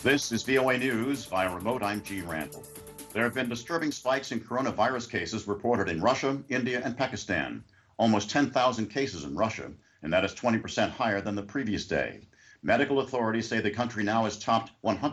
This is VOA News. Via remote, I'm Gene Randall. There have been disturbing spikes in coronavirus cases reported in Russia, India, and Pakistan. Almost 10,000 cases in Russia, and that is 20% higher than the previous day. Medical authorities say the country now has topped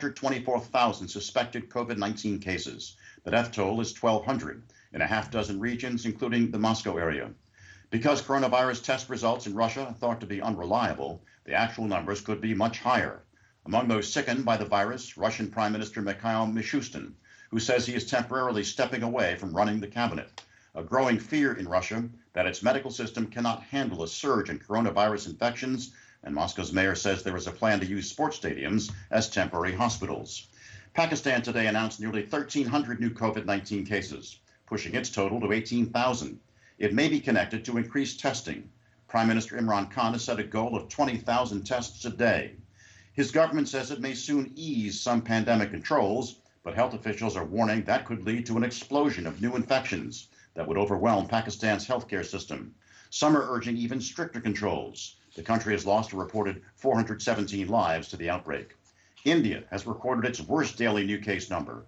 124,000 suspected COVID-19 cases. The death toll is 1,200 in a half dozen regions, including the Moscow area. Because coronavirus test results in Russia are thought to be unreliable, the actual numbers could be much higher. Among those sickened by the virus, Russian Prime Minister Mikhail Mishustin, who says he is temporarily stepping away from running the cabinet. A growing fear in Russia that its medical system cannot handle a surge in coronavirus infections, and Moscow's mayor says there is a plan to use sports stadiums as temporary hospitals. Pakistan today announced nearly 1,300 new COVID-19 cases, pushing its total to 18,000. It may be connected to increased testing. Prime Minister Imran Khan has set a goal of 20,000 tests a day. His government says it may soon ease some pandemic controls, but health officials are warning that could lead to an explosion of new infections that would overwhelm Pakistan's healthcare system. Some are urging even stricter controls. The country has lost a reported 417 lives to the outbreak. India has recorded its worst daily new case number,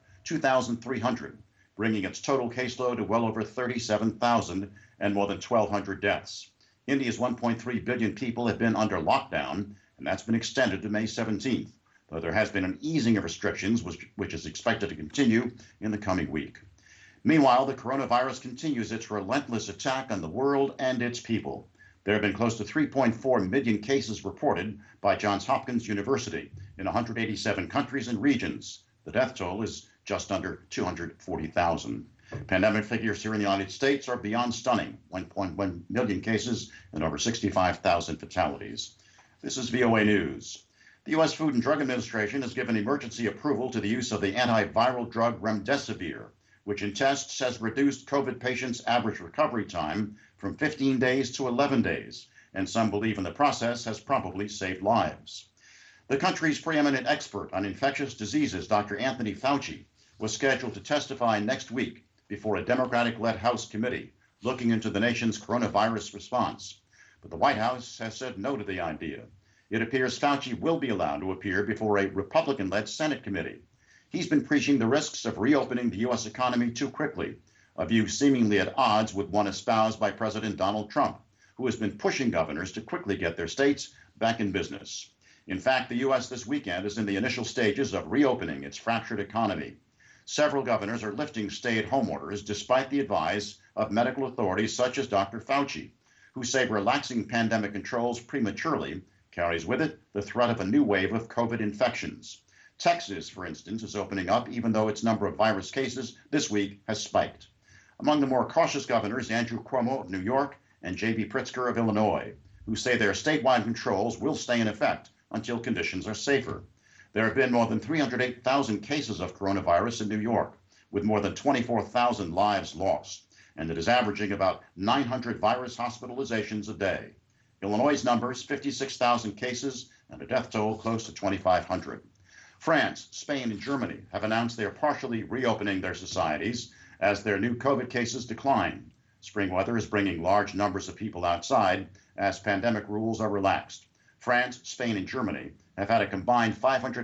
2,300, bringing its total caseload to well over 37,000 and more than 1,200 deaths. India's 1.3 billion people have been under lockdown, and that's been extended to May 17th, though there has been an easing of restrictions, which is expected to continue in the coming week. Meanwhile, the coronavirus continues its relentless attack on the world and its people. There have been close to 3.4 million cases reported by Johns Hopkins University in 187 countries and regions. The death toll is just under 240,000. Pandemic figures here in the United States are beyond stunning, 1.1 million cases and over 65,000 fatalities. This is VOA News. The U.S. Food and Drug Administration has given emergency approval to the use of the antiviral drug remdesivir, which in tests has reduced COVID patients' average recovery time from 15 days to 11 days, and some believe in the process has probably saved lives. The country's preeminent expert on infectious diseases, Dr. Anthony Fauci, was scheduled to testify next week before a Democratic-led House committee looking into the nation's coronavirus response. But the White House has said no to the idea. It appears Fauci will be allowed to appear before a Republican-led Senate committee. He's been preaching the risks of reopening the U.S. economy too quickly, a view seemingly at odds with one espoused by President Donald Trump, who has been pushing governors to quickly get their states back in business. In fact, the U.S. this weekend is in the initial stages of reopening its fractured economy. Several governors are lifting stay-at-home orders despite the advice of medical authorities such as Dr. Fauci, who say relaxing pandemic controls prematurely carries with it the threat of a new wave of COVID infections. Texas, for instance, is opening up even though its number of virus cases this week has spiked. Among the more cautious governors, Andrew Cuomo of New York and J.B. Pritzker of Illinois, who say their statewide controls will stay in effect until conditions are safer. There have been more than 308,000 cases of coronavirus in New York, with more than 24,000 lives lost, and it is averaging about 900 virus hospitalizations a day. Illinois' numbers, 56,000 cases and a death toll close to 2,500. France, Spain, and Germany have announced they are partially reopening their societies as their new COVID cases decline. Spring weather is bringing large numbers of people outside as pandemic rules are relaxed. France, Spain, and Germany have had a combined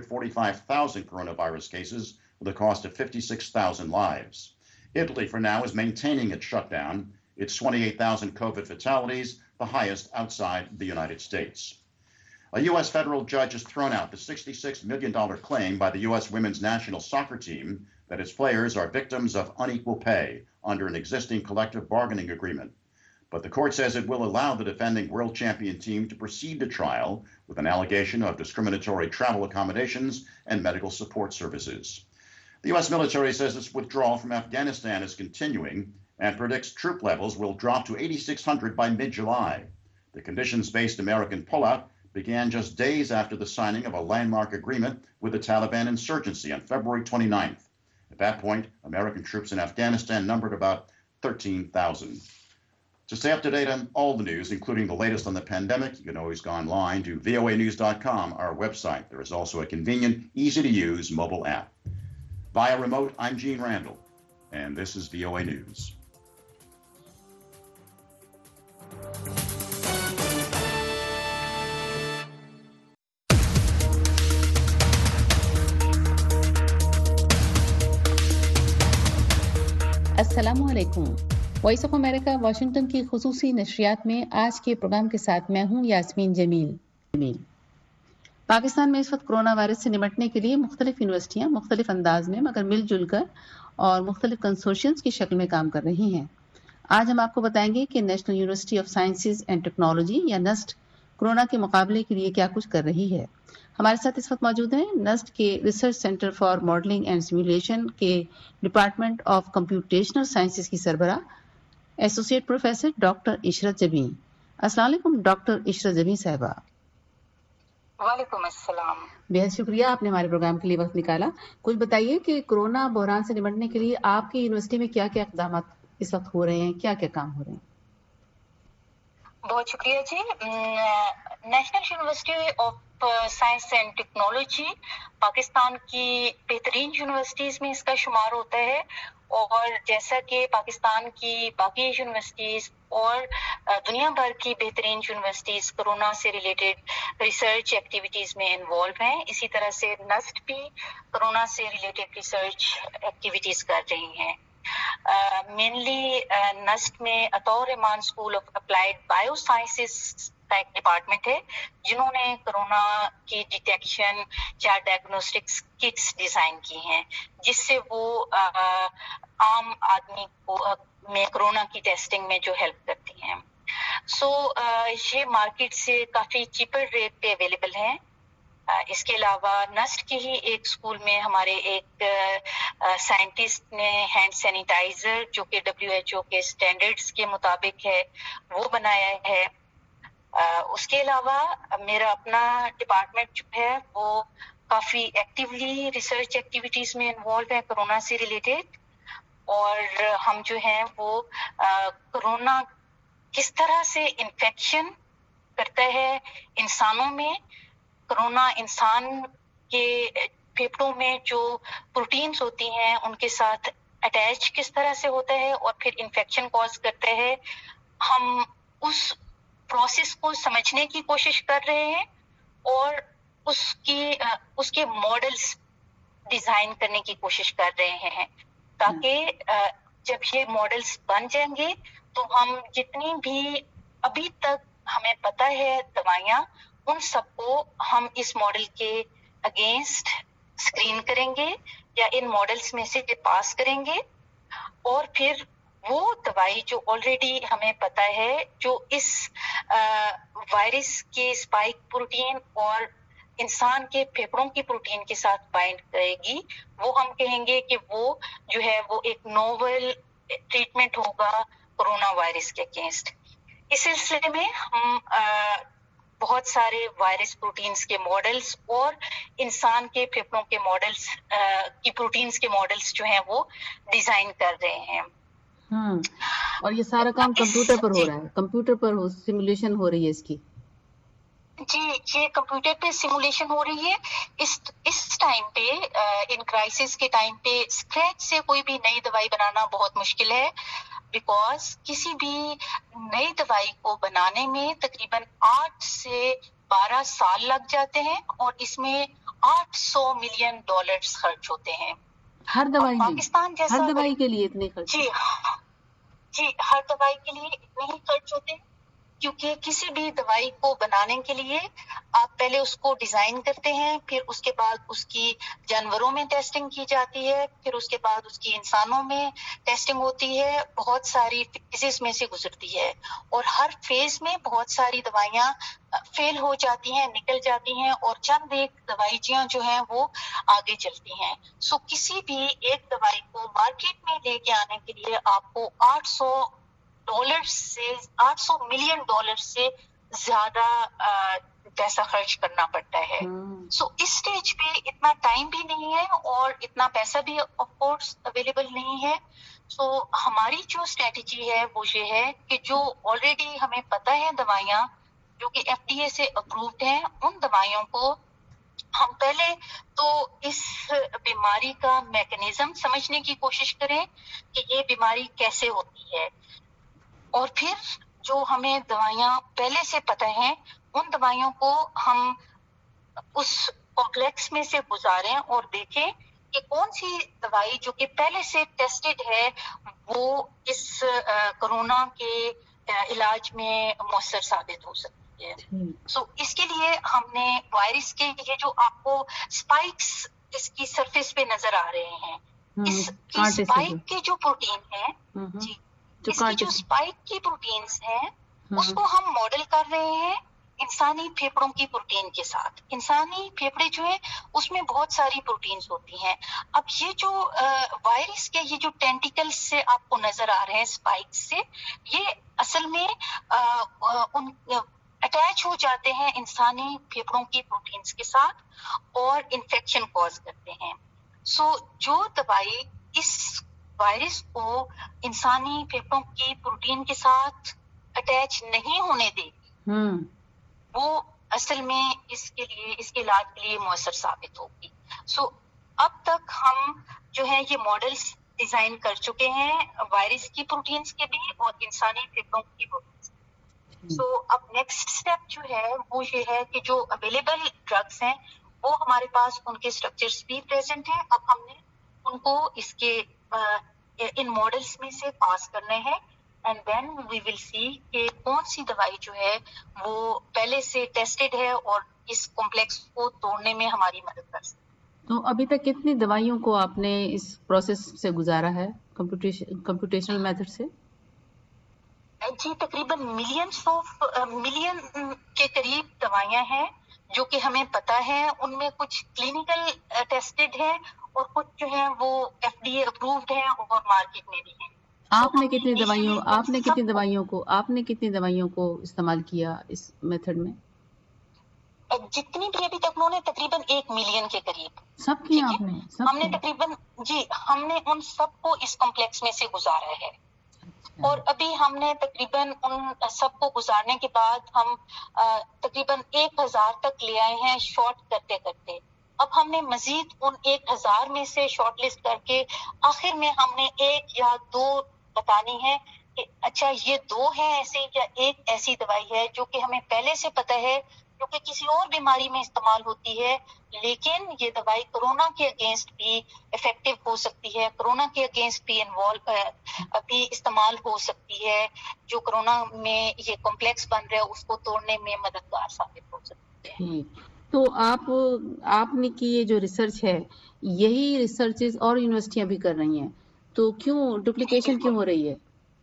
545,000 coronavirus cases with a cost of 56,000 lives. Italy, for now, is maintaining its shutdown, its 28,000 COVID fatalities, the highest outside the United States. A U.S. federal judge has thrown out the $66 million claim by the U.S. women's national soccer team that its players are victims of unequal pay under an existing collective bargaining agreement. But the court says it will allow the defending world champion team to proceed to trial with an allegation of discriminatory travel accommodations and medical support services. The U.S. military says its withdrawal from Afghanistan is continuing and predicts troop levels will drop to 8,600 by mid-July. The conditions-based American pullout began just days after the signing of a landmark agreement with the Taliban insurgency on February 29th. At that point, American troops in Afghanistan numbered about 13,000. To stay up to date on all the news, including the latest on the pandemic, you can always go online to voanews.com, our website. There is also a convenient, easy-to-use mobile app. Via remote, I'm Gene Randall, and this is VOA News. अस्सलामु अलैकुम। Voice of America Washington की खुसूसी नशरियात में आज के programme के साथ मैं हूं यास्मीन जमील। पाकिस्तान में इस वक्त कोरोना वायरस से निपटने के लिए मुख्तलिफ यूनिवर्सिटियां मुख्तलिफ अंदाज में मगर मिलजुल कर और मुख्तलिफ कंसोर्शियम्स की शक्ल में काम कर रही हैं। आज हम आपको बताएंगे कि national university of sciences and technology या नस्ट कोरोना के मुकाबले के लिए क्या कुछ कर रही है। हमारे साथ इस वक्त मौजूद हैं नस्ट के research centre for modelling and simulation के डिपार्टमेंट ऑफ कंप्यूटेशनल साइंसेज की सरबरा associate professor doctor Ishrat Jabeen. अस्सलाम वालेकुम डॉक्टर इशरत जबीं साहिबा। वालेकुम अस्सलाम। बेहद शुक्रिया आपने हमारे प्रोग्राम के लिए वक्त निकाला। कुछ बताइए कि कोरोना बहरान से निपटने के लिए आपकी यूनिवर्सिटी में क्या क्या इक़दाम इस वक्त हो रहे हैं, क्या क्या काम हो रहे हैं? बहुत शुक्रिया जी। National university of science and technology Pakistan की बेहतरीन यूनिवर्सिटीज में इसका शुमार होता है और जैसा कि पाकिस्तान की बाकी यूनिवर्सिटीज और दुनिया भर की बेहतरीन यूनिवर्सिटीज कोरोना से रिलेटेड रिसर्च एक्टिविटीज में इन्वॉल्व हैं, इसी तरह से नस्ट भी कोरोना से रिलेटेड रिसर्च एक्टिविटीज कर रही हैं। मेनली नस्ट में Ataur Rahman school of applied biosciences का एक डिपार्टमेंट है जिन्होंने कोरोना की डिटेक्शन या डायग्नोस्टिक्स किट्स डिजाइन की हैं जिससे वो आम आदमी को में कोरोना की टेस्टिंग में जो हेल्प करती हैं। ये मार्केट से काफी चीपर रेट पे अवेलेबल हैं। इसके अलावा नस्ट के ही एक स्कूल में हमारे एक साइंटिस्ट ने हैंड सैनिटाइजर जो कि WHO के स्टैंडर्ड्स के मुताबिक है वो बनाया है। उसके अलावा मेरा अपना डिपार्टमेंट जो है वो काफी एक्टिवली रिसर्च एक्टिविटीज में इन्वॉल्व है कोरोना से रिलेटेड और हम जो हैं वो कोरोना किस तरह से इन्फेक्शन करता है इंसानों में, कोरोना इंसान के फेफड़ों में जो प्रोटीन्स होती हैं उनके साथ अटैच किस तरह से होता है और फिर इन्फेक्शन कॉज करता है, हम उस प्रोसेस को समझने की कोशिश कर रहे हैं और उसके मॉडल्स डिजाइन करने की कोशिश कर रहे हैं ताकि जब ये मॉडल्स बन जाएंगे तो हम जितनी भी अभी तक हमें पता है दवाइयाँ उन सबको हम इस मॉडल के अगेंस्ट स्क्रीन करेंगे या इन मॉडल्स में से पास करेंगे और फिर वो दवाई जो ऑलरेडी हमें पता है जो इस वायरस के स्पाइक प्रोटीन और इंसान के फेफड़ों की प्रोटीन के साथ बाइंड करेगी, वो हम कहेंगे कि वो जो है वो एक नोवेल ट्रीटमेंट होगा कोरोना वायरस के अगेंस्ट। इस सिलसिले में हम बहुत सारे वायरस प्रोटीन्स के मॉडल्स और इंसान के फेफड़ों के मॉडल्स की प्रोटीन्स के मॉडल्स जो हैं वो डिजाइन कर रहे हैं। और ये सारा काम कंप्यूटर पर हो रहा है, कंप्यूटर पर सिमुलेशन हो रही है इसकी? जी, ये कंप्यूटर पे सिमुलेशन हो रही है। इस टाइम पे इन क्राइसिस के टाइम पे स्क्रैच से कोई भी नई दवाई बनाना बहुत मुश्किल है बिकॉज किसी भी नई दवाई को बनाने में तकरीबन 8 से 12 साल लग जाते हैं और इसमें $800 मिलियन खर्च होते हैं। हर दवाई में? पाकिस्तान जैसा हर दवाई के लिए इतने खर्च? जी, हर दवाई के लिए इतने ही खर्च होते हैं क्योंकि किसी भी दवाई को बनाने के लिए आप पहले उसको डिजाइन करते हैं, फिर उसके बाद उसकी जानवरों में टेस्टिंग की जाती है, फिर उसके बाद उसकी इंसानों में टेस्टिंग होती है, बहुत सारी फेजेस में से गुजरती है और हर फेज में बहुत सारी दवाइयां फेल हो जाती हैं, निकल जाती हैं और चंद एक दवाइयां जो हैं वो आगे चलती हैं। किसी भी एक दवाई को मार्केट में लेके आने के लिए आपको $800 मिलियन से ज्यादा पैसा खर्च करना पड़ता है। इस स्टेज पे इतना टाइम भी नहीं है और इतना पैसा भी ऑफ कोर्स अवेलेबल नहीं है। हमारी जो स्ट्रेटेजी है वो ये है कि जो ऑलरेडी हमें पता है दवाइयां जो कि FDA से अप्रूव्ड हैं, उन दवाइयों को हम पहले तो इस बीमारी का मैकेनिज्म समझने की कोशिश करें कि ये बीमारी कैसे होती है और फिर जो हमें दवाइयां पहले से पता है उन दवाइयों को हम उस कॉम्प्लेक्स में से गुजारें और देखें कि कौन सी दवाई जो कि पहले से टेस्टेड है وہ اس کورونا کے علاج میں مؤثر ثابت ہو سکتی ہے. سو اس کے لیے ہم نے وائرس کے یہ جو آپ کو اسپائکس اس کی سرفیس پہ نظر آ رہے ہیں، اس کی اسپائک کے جو پروٹین ہیں، جی اس کی جو اسپائک کی پروٹینز ہیں اس کو ہم ماڈل کر رہے ہیں انسانی پھیپڑوں کی پروٹین کے ساتھ. انسانی پھیپڑے جو ہیں اس میں بہت ساری پروٹینز ہوتی ہیں. اب یہ جو وائرس کے یہ جو ٹینٹیکلز سے آپ کو نظر آ رہے ہیں اسپائک سے، یہ اصل میں ان اٹیچ ہو جاتے ہیں انسانی پھیپڑوں کی پروٹینز کے ساتھ اور انفیکشن کوز کرتے ہیں. سو جو دوائی اس وائرس کو انسانی پھیپڑوں کی پروٹین کے ساتھ اٹیچ نہیں ہونے دے گی، وہ اصل میں اس کے علاج کے لیے مؤثر ثابت ہوگی. سو اب تک ہم جو ہے یہ ماڈلز ڈیزائن کر چکے ہیں وائرس کی پروٹینز کے بھی اور انسانی پھیپڑوں کی پروٹینز کے. سو اب نیکسٹ اسٹیپ جو ہے وہ یہ ہے کہ جو اویلیبل ڈرگس ہیں وہ ہمارے پاس ان کے اسٹرکچرز بھی پریزنٹ ہیں. اب ہم نے ان کو اس کے ان ماڈلز میں سے پاس کرنے ہیں اینڈ دین وی ول سی کہ کون سی دوائی جو ہے وہ پہلے سے ٹیسٹڈ ہے اور اس کمپلیکس کو توڑنے میں ہماری مدد کر سکتی ہے. تو ابھی تک کتنی دوائیوں کو آپ نے اس پروسیس سے گزارا ہے کمپیوٹیشنل میتھڈ سے؟ جی تقریباً ملین کے قریب دوائیاں ہیں جو کہ ہمیں پتا ہے. ان میں کچھ کلینکل ٹیسٹڈ ہیں اور کچھ جو ہیں وہ FDA اپرووڈ ہیں اور مارکیٹ میں بھی ہیں. آپ نے کتنی دوائیوں کو استعمال کیا اس میتھڈ میں؟ جتنی بھی ابھی تک انہوں نے تقریباً 1 ملین کے قریب سب کی آپ نے ہم نے تقریباً ہم نے ان سب کو اس کمپلیکس میں سے گزارا ہے. اور ابھی ہم نے تقریباً ان سب کو گزارنے کے بعد ہم تقریباً 1000 تک لے آئے ہیں شارٹ کرتے کرتے. اب ہم نے مزید ان 1000 میں سے شارٹ لسٹ کر کے آخر میں ہم نے 1 یا 2 بتانی ہے کہ اچھا یہ 2 ہے ایسے یا ایک ایسی دوائی ہے جو کہ ہمیں پہلے سے پتہ ہے جو کہ کسی اور بیماری میں استعمال ہوتی ہے لیکن یہ دوائی کورونا کے اگینسٹ بھی افیکٹو ہو سکتی ہے، کورونا کے اگینسٹ بھی بھی استعمال ہو سکتی ہے، جو کورونا میں یہ کمپلیکس بن رہا ہے اس کو توڑنے میں مددگار ثابت ہو سکتی ہے. تو آپ نے کی یہ جو ریسرچ ہے یہی ریسرچز اور یونیورسٹیاں بھی کر رہی ہیں تو کیوں ڈپلیکیشن کیوں ہو رہی ہے؟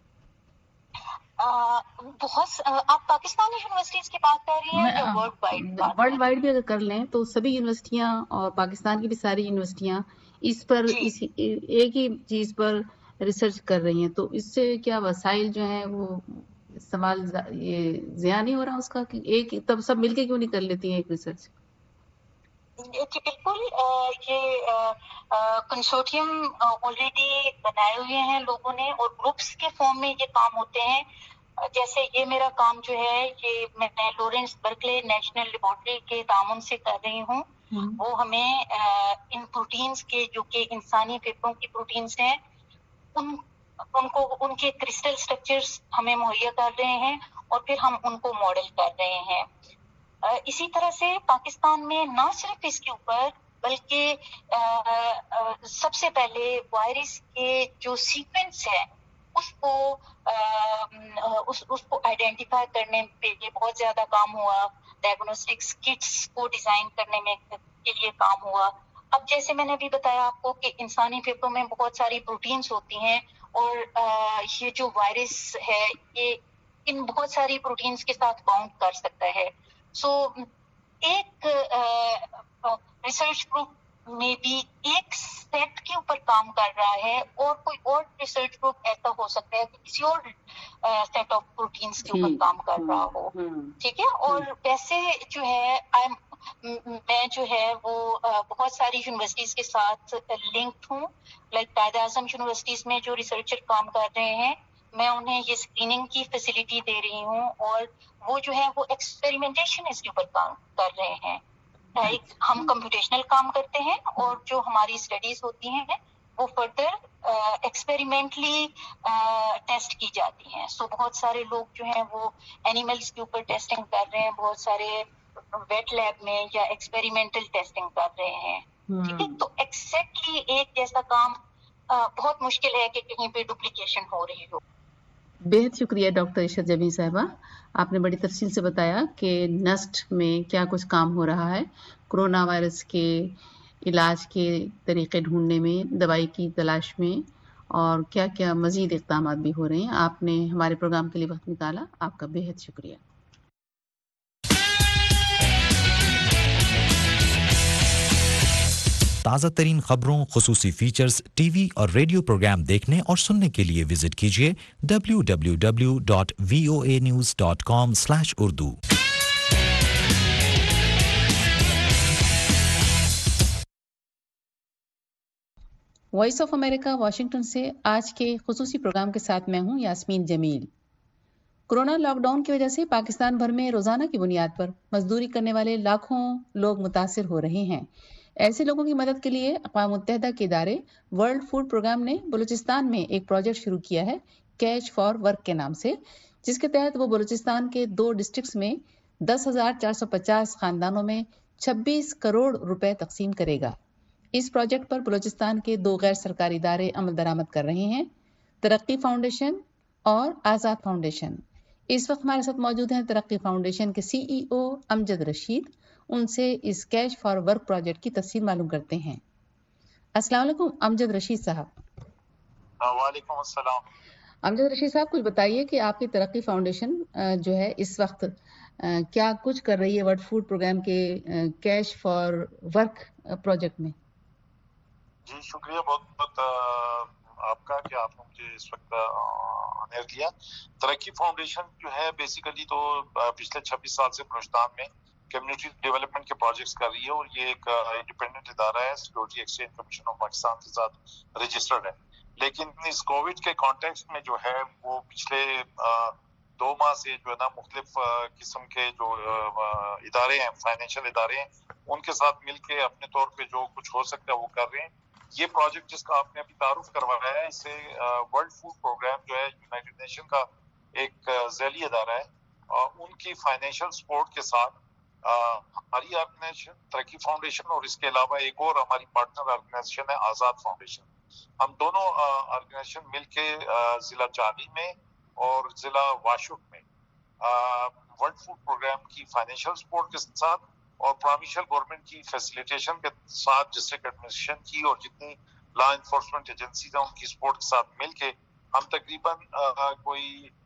بہت آپ پاکستانی یونیورسٹیز کی بات کر رہی ہیں یا ورلڈ وائڈ بھی اگر کر لیں تو سبھی یونیورسٹیاں اور پاکستان کی بھی ساری یونیورسٹیاں اس پر ایک ہی چیز پر ریسرچ کر رہی ہیں. تو اس سے کیا وسائل جو ہیں وہ استعمال یہ ضیاع نہیں ہو رہا اس کا کہ ایک تب سب مل کے کیوں نہیں کر لیتی ہیں ایک ریسرچ؟ جی بالکل، یہ کنسورٹیم آلریڈی بنائے ہوئے ہیں لوگوں نے اور گروپس کے فارم میں یہ کام ہوتے ہیں. جیسے یہ میرا کام جو ہے یہ میں لورنس برکلے نیشنل لیبارٹری کے تعاون سے کر رہی ہوں. وہ ہمیں ان پروٹینز کے جو کہ انسانی پھیپڑوں کی پروٹینز ہیں ان کے کرسٹل سٹرکچرز ہمیں مہیا کر رہے ہیں اور پھر ہم ان کو ماڈل کر رہے ہیں. اسی طرح سے پاکستان میں نہ صرف اس کے اوپر بلکہ سب سے پہلے وائرس کے جو سیکوینس ہے اس کو آئیڈینٹیفائی کرنے پہ بہت زیادہ کام ہوا. ڈائگنوسٹکس کٹس کو ڈیزائن کرنے میں کے لیے کام ہوا. اب جیسے میں نے بھی بتایا آپ کو کہ انسانی پھیپڑوں میں بہت ساری پروٹینز ہوتی ہیں اور یہ جو وائرس ہے یہ ان بہت ساری پروٹینز کے ساتھ باؤنڈ کر سکتا ہے. سو ایک ریسرچ گروپ میں بھی ایک سیٹ کے اوپر کام کر رہا ہے اور کوئی اور ریسرچ گروپ ایسا ہو سکتا ہے کہ کسی اور سیٹ آف پروٹینز کے اوپر کام کر رہا ہو. ٹھیک ہے. اور ویسے جو ہے میں جو ہے وہ بہت ساری یونیورسٹیز کے ساتھ لنکڈ ہوں. لائک قائد اعظم یونیورسٹیز میں جو ریسرچر کام کر رہے ہیں میں انہیں یہ اسکریننگ کی فیسلٹی دے رہی ہوں اور وہ جو ہے وہ ایکسپیریمنٹیشن اس کے اوپر کام کر رہے ہیں. ہم کمپیوٹیشنل کام کرتے ہیں اور جو ہماری اسٹڈیز ہوتی ہیں وہ فردر ایکسپیریمنٹلی ٹیسٹ کی جاتی ہیں. سو بہت سارے لوگ جو ہیں وہ اینیملس کے اوپر ٹیسٹنگ کر رہے ہیں، بہت سارے ویٹ لیب میں یا ایکسپیریمنٹل ٹیسٹنگ کر رہے ہیں. ٹھیک ہے. تو ایکزیکٹلی ایک جیسا کام बहुत मुश्किल है कि कहीं पे डुप्लीकेशन हो रही हो. बेहद शुक्रिया डॉक्टर इशरत जमील साहिबा, आपने बड़ी तफसील से बताया कि नस्ट में क्या कुछ काम हो रहा है, कोरोना वायरस के इलाज के तरीके ढूंढने में, दवाई की तलाश में, और क्या क्या मजीद इक़दाम भी हो रहे हैं. आपने हमारे प्रोग्राम के लिए वक्त निकाला, आपका बेहद शुक्रिया. ताज़ा तरीन खबरों, खुसूसी फीचर्स, टीवी और रेडियो प्रोग्राम देखने और सुनने के लिए विजिट कीजिए www.voanews.com/urdu. Voice of America Washington से आज के खुसूसी प्रोग्राम के साथ मैं हूं यास्मीन जमील. कोरोना लॉकडाउन की वजह से पाकिस्तान भर में रोजाना की बुनियाद पर मजदूरी करने वाले लाखों लोग मुतासिर हो रहे हैं. ऐसे लोगों की मदद के लिए अक़वाम मुत्तहिदा के इदारे वर्ल्ड फूड प्रोग्राम ने बलूचिस्तान में एक प्रोजेक्ट शुरू किया है, कैश फॉर वर्क के नाम से, जिसके तहत वो बलूचिस्तान के 2 डिस्ट्रिक्ट्स में 10,450 खानदानों में 26 करोड़ रुपए तकसीम करेगा. इस प्रोजेक्ट पर बलूचिस्तान के 2 गैर सरकारी इदारे अमल दरामद कर रहे हैं, तरक्की फाउंडेशन और आज़ाद फाउंडेशन. इस वक्त हमारे साथ मौजूद हैं तरक्की फाउंडेशन के CEO अमजद रशीद. उनसे इस कैश फॉर वर्क प्रोजेक्ट की तफसील मालूम करते हैं. अस्सलाम वालेकुम अमजद रशीद साहब. वालेकुम अस्सलाम. अमजद रशीद साहब, कुछ बताइए कि आपकी तरक्की फाउंडेशन जो है इस वक्त क्या कुछ कर रही है वर्ल्ड फूड प्रोग्राम के कैश फॉर वर्क प्रोजेक्ट में. जी शुक्रिया बहुत बहुत आपका कि आपने मुझे इस वक्त ऑनर किया. तरक्की फाउंडेशन जो है बेसिकली तो पिछले 26 साल से बलूचिस्तान में कम्युनिटी डेवलपमेंट के प्रोजेक्ट्स कर रही है और ये एक इंडिपेंडेंट इदारा है, security exchange commission of Pakistan के साथ रजिस्टर्ड है. लेकिन इस कोविड के कॉन्टेक्स्ट में जो है वो पिछले 2 माह से जो है ना मुख्तलिफ किस्म के जो इदारे हैं, फाइनेंशियल इदारे हैं, उनके साथ मिलके अपने तौर पे जो कुछ हो सकता है वो कर रहे हैं. ये प्रोजेक्ट जिसका आपने अभी तारुफ करवाया है, इससे वर्ल्ड फूड प्रोग्राम जो है यूनाइटेड नेशन का एक ज़ैली इदारा है, उनकी फाइनेंशियल सपोर्ट के साथ हमारी ऑर्गेनाइजेशन तरक्की फाउंडेशन और इसके अलावा एक और हमारी पार्टनर ऑर्गेनाइजेशन है आज़ाद फाउंडेशन, हम दोनों ऑर्गेनाइजेशन मिलके जिला चाली में और जिला वाशुक में वर्ल्ड फूड प्रोग्राम की फाइनेंशियल सपोर्ट के साथ और प्रोविंशियल गवर्नमेंट की फैसिलिटेशन के साथ डिस्ट्रिक्ट एडमिनिस्ट्रेशन की और जितनी लॉ इन्फोर्समेंट एजेंसीज हैं उनकी सपोर्ट के साथ मिलके हम तकरीबन कोई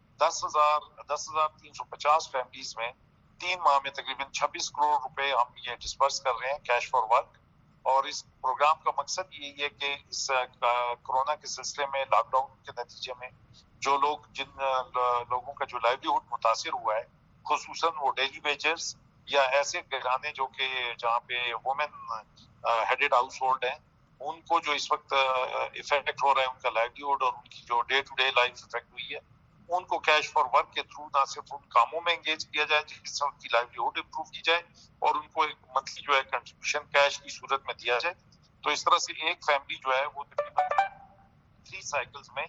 10,350 फैमिलीज में 3 माह में तकरीबन 26 करोड़ रुपए हम ये डिस्पर्स कर रहे हैं कैश फॉर वर्क. और इस प्रोग्राम का मकसद यही है कि इस कोरोना के सिलसिले में लॉकडाउन के नतीजे में जो लोग जिन लोगों का जो लाइवलीहुड मुतासिर हुआ है, खुसूसन वो डेली वेजर्स या ऐसे घराने जो कि जहाँ पे वुमेन हेडेड हाउस होल्ड हैं, उनको जो इस वक्त इफेक्ट हो रहा है उनका लाइवलीहुड और उनकी जो day to day life effect हुई है, उनको कैश फॉर वर्क के थ्रू ना सिर्फ उन कामों में एंगेज किया जाए जिससे उनकी लाइवलीहुड इंप्रूव की जाए और उनको एक मंथली जो है कंट्रीब्यूशन कैश की सूरत में दिया जाए. तो इस तरह से एक फैमिली जो है वो तकरीबन 3 साइकिल्स में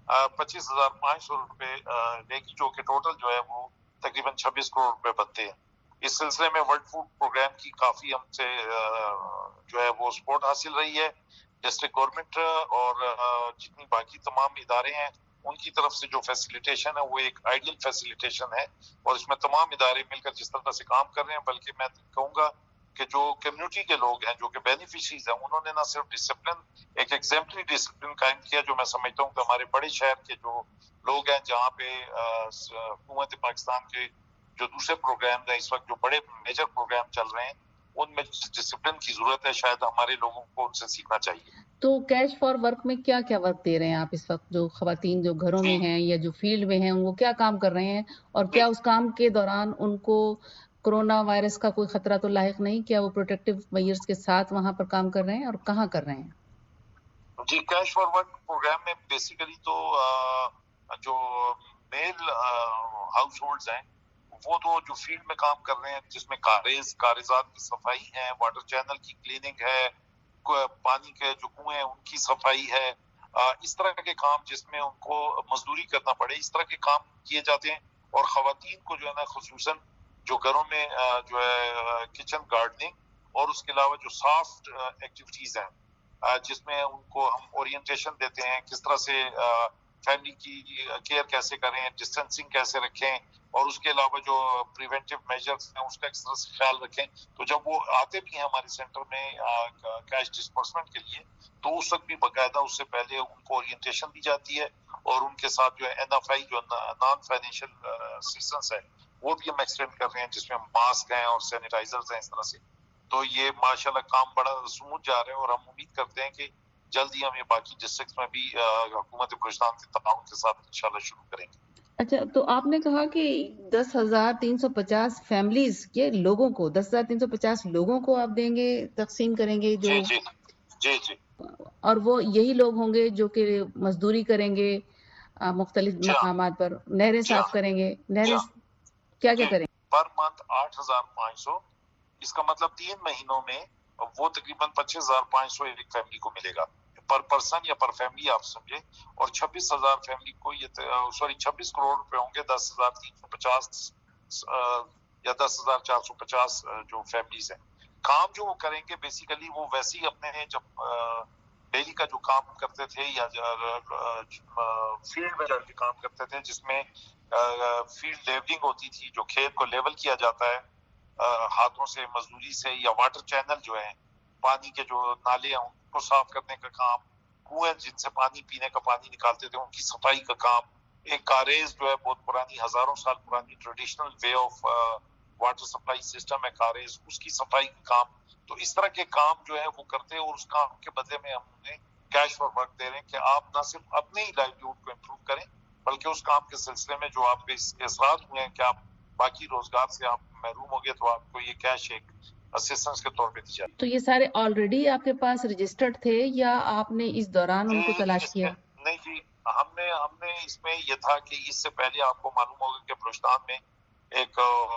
25,500 रुपए लेगी, जो कि टोटल जो है वो तकरीबन 26 करोड़ रुपए बनते हैं. इस सिलसिले में वर्ल्ड फूड प्रोग्राम की काफी हमसे जो है वो सपोर्ट हासिल रही है. डिस्ट्रिक्ट गवर्नमेंट और जितनी बाकी तमाम इदारे हैं उनकी तरफ से जो फैसिलिटेशन है वो एक आइडियल फैसिलिटेशन है और इसमें तमाम इदारे मिलकर जिस तरह से काम कर रहे हैं, बल्कि मैं कहूँगा कि जो कम्युनिटी के लोग हैं जो कि बेनिफिशरीज हैं, उन्होंने ना सिर्फ डिसिप्लिन, एक एग्जेम्पलरी डिसिप्लिन कायम किया, जो मैं समझता हूँ कि हमारे बड़े शहर के जो लोग हैं जहाँ पे हुकूमत पाकिस्तान के जो दूसरे प्रोग्राम हैं इस वक्त जो बड़े मेजर प्रोग्राम चल रहे हैं उनमें डिसिप्लिन की जरूरत है, शायद हमारे लोगों को उनसे सीखना चाहिए. तो कैश फॉर वर्क में क्या क्या वर्क दे रहे हैं आप इस वक्त, जो खवातीन जो घरों में हैं या जो फील्ड में हैं, वो क्या काम कर रहे हैं और क्या उस काम के दौरान उनको कोरोना वायरस का कोई खतरा तो लाहिक नहीं, क्या वो प्रोटेक्टिव मेजर्स के साथ वहां पर काम कर रहे हैं और कहाँ कर रहे हैं? जी, कैश फॉर वर्क प्रोग्राम में बेसिकली तो जो मेल हाउस होल्ड्स हैं वो तो जो फील्ड में काम कर रहे हैं, जिसमें कारेजात की सफाई है, वाटर चैनल की क्लीनिंग है, पानी के जो कुएं हैं उनकी सफाई है, इस तरह के काम जिसमें उनको मजदूरी करना पड़े, इस तरह के काम किए जाते हैं. और खवातीन को जो है ना खुसूसन जो घरों में जो है किचन गार्डनिंग और उसके अलावा जो सॉफ्ट एक्टिविटीज हैं جس میں ان کو ہم اورینٹیشن دیتے ہیں کس طرح سے فیملی کی کیئر کیسے کریں, ڈسٹینسنگ کیسے رکھیں, اور اس کے علاوہ جو پریونٹیو میجرز ہیں اس کا کس طرح سے خیال رکھیں. تو جب وہ آتے بھی ہیں ہمارے سینٹر میں کیش ڈسبرسمنٹ کے لیے, تو اس وقت بھی باقاعدہ اس سے پہلے ان کو اورینٹیشن دی جاتی ہے, اور ان کے ساتھ جو NFI جو نان فائنینشیل اسسٹنس ہے وہ بھی ہم ایکسٹینڈ کر رہے ہیں, جس میں ماسک ہیں اور سینیٹائزرز ہیں اس طرح سے. تو یہ ماشاءاللہ کام بڑا سموتھ جا رہا ہے, اور ہم امید کرتے ہیں کہ جلدی ہم یہ باقی ڈسٹرکٹس میں بھی حکومت بلوچستان کے تعاون کے ساتھ انشاءاللہ شروع کریں گے. اچھا, تو آپ نے کہا کہ 10,350 فیملیز کے لوگوں کو 10,350 لوگوں کو آپ دیں گے, تقسیم کریں گے جو, جی اور وہ یہی لوگ ہوں گے جو کہ مزدوری کریں گے مختلف مقامات پر, نہریں صاف کریں گے, نہریں کیا کیا کریں گے؟ Per month 8,500. اس کا مطلب 3 مہینوں میں وہ تقریباً 25,500 ایک فیملی کو ملے گا پر پرسن یا پر فیملی آپ سمجھے, اور 26,000 فیملی کو یہ 26 کروڑ روپے ہوں گے 10,350 یا 10,450 جو فیملیز ہیں. کام جو وہ کریں گے بیسیکلی وہ ویسے ہی اپنے جب ڈیلی کا جو کام کرتے تھے یا فیلڈ میں جا کے کام کرتے تھے, جس میں فیلڈ لیولنگ ہوتی تھی, جو کھیت کو لیول کیا جاتا ہے ہاتھوں سے مزدوری سے, یا واٹر چینل جو ہیں پانی کے جو نالے ہیں ان کو صاف کرنے کا کام, کنویں جن سے پانی پینے کا پانی نکالتے تھے ان کی صفائی کا کام, ایک کاریز جو ہے بہت پرانی ہزاروں سال پرانی traditional way of water supply system ہے کاریز, اس کی صفائی کا کام. تو اس طرح کے کام جو ہے وہ کرتے ہیں, اور اس کام کے بدلے میں ہم انہیں کیش فار ورک دے رہے ہیں کہ آپ نہ صرف اپنے ہی لائیولیہوڈ کو امپروو کریں بلکہ اس کام کے سلسلے میں جو آپ کے اثرات ہوئے ہیں کہ آپ باقی روزگار سے آپ محروم ہو گئے, تو آپ کو یہ کیش ایک اسسٹنس کے طور پہ دی جائے. تو یہ سارے آلریڈی آپ کے پاس رجسٹرڈ تھے یا آپ نے اس دوران ان کو تلاش کیا؟ نہیں جی, ہم نے اس میں یہ تھا کہ اس سے پہلے آپ کو معلوم ہوگا کہ بلوچستان میں ایک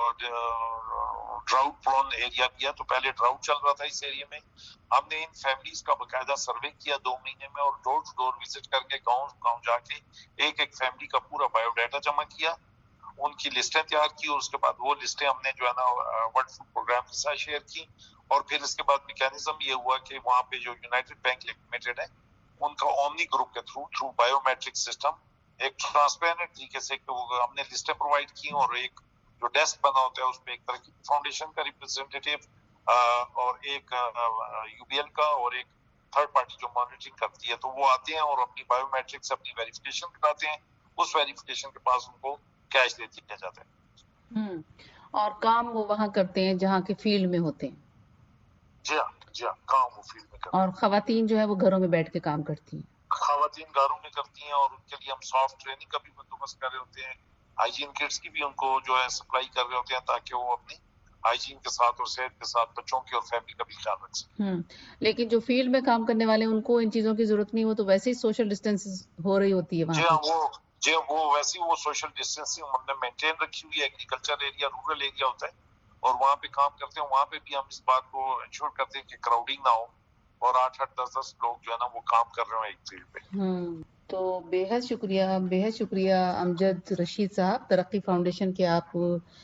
ڈراؤٹ پرون ایریا کیا, تو پہلے ڈراؤٹ چل رہا تھا اس ایریا میں. ہم نے ان فیملیز کا باقاعدہ سروے کیا 2 مہینے میں, اور ڈور ٹو ڈور وزٹ کر کے گاؤں جا کے ایک فیملی کا پورا بایو ڈیٹا جمع کیا, ان کی لسٹیں تیار کی, اور اس کے بعد وہ لسٹیں ہم نے جو ہے نا ورلڈ فوڈ پروگرام کے ساتھ شیئر کی. اور پھر اس کے بعد میکینزم یہ ہوا کہ وہاں پہ جو یونائٹڈ بینک لمیٹڈ ہے ان کا اومنی گروپ کے تھرو بایو میٹرک سسٹم ایک ٹرانسپیرنٹ طریقے سے ہم نے لسٹیں پرووائڈ کی, اور ایک جو ڈیسک بنا ہوتا ہے اس پہ ایک طرح کی فاؤنڈیشن کا ریپرزینٹیٹیو اور ایک UBL کا اور ایک تھرڈ پارٹی جو مانیٹرنگ کرتی ہے, تو وہ آتے ہیں اور اپنی بایو میٹرک سے اپنی ویریفیکیشن کراتے ہیں. اس ویریفیکیشن کے پاس ان کو کیش دے دیا جاتا ہے. اور کام وہ وہاں کرتے ہیں جہاں کے فیلڈ میں ہوتے ہیں؟ جی ہاں, کام وہ فیلڈ میں کرتے ہیں. اور خواتین جو ہے وہ گھروں میں بیٹھ کے کام کرتی ہیں؟ خواتین گھروں میں کرتی ہیں, اور ان کے لیے ہم سافٹ ٹریننگ کا بھی بندوبست کر رہے ہوتے ہیں, ہائیجین کٹس کی بھی ان کو جو ہے سپلائی کر رہے ہوتے ہیں تاکہ وہ اپنی ہائیجین کے ساتھ اور صحت کے ساتھ بچوں کی اور فیملی کا بھی خیال رکھ سکیں. لیکن جو فیلڈ میں کام کرنے والے ان کو ان چیزوں کی ضرورت نہیں, وہ تو ویسے ہی سوشل ڈسٹینس ہو رہی ہوتی ہے وہاں. جی ہاں, وہ ویسے وہ سوشل ڈسٹینسنگ ہم نے مینٹین رکھی ہوئی ہے. ایگریکلچر ایریا رورل ایریا ہوتا ہے اور وہاں پہ کام کرتے ہیں, وہاں پہ بھی ہم اس بات کو انشور کرتے ہیں کہ کراؤڈنگ نہ ہو, اور 8-10 لوگ جو ہے نا وہ کام کر رہے ہیں ایک فیلڈ پہ. تو بے حد شکریہ امجد رشید صاحب. ترقی فاؤنڈیشن کے آپ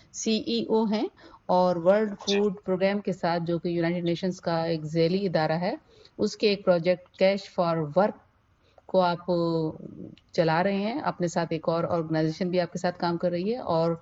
CEO ہیں, اور ورلڈ فوڈ پروگرام کے ساتھ جو کہ یونائٹڈ نیشنز کا ایک ذیلی ادارہ ہے, اس کے ایک پروجیکٹ کیش فار ورک کو آپ چلا رہے ہیں. اپنے ساتھ ایک اور آرگنائزیشن بھی آپ کے ساتھ کام کر رہی ہے, اور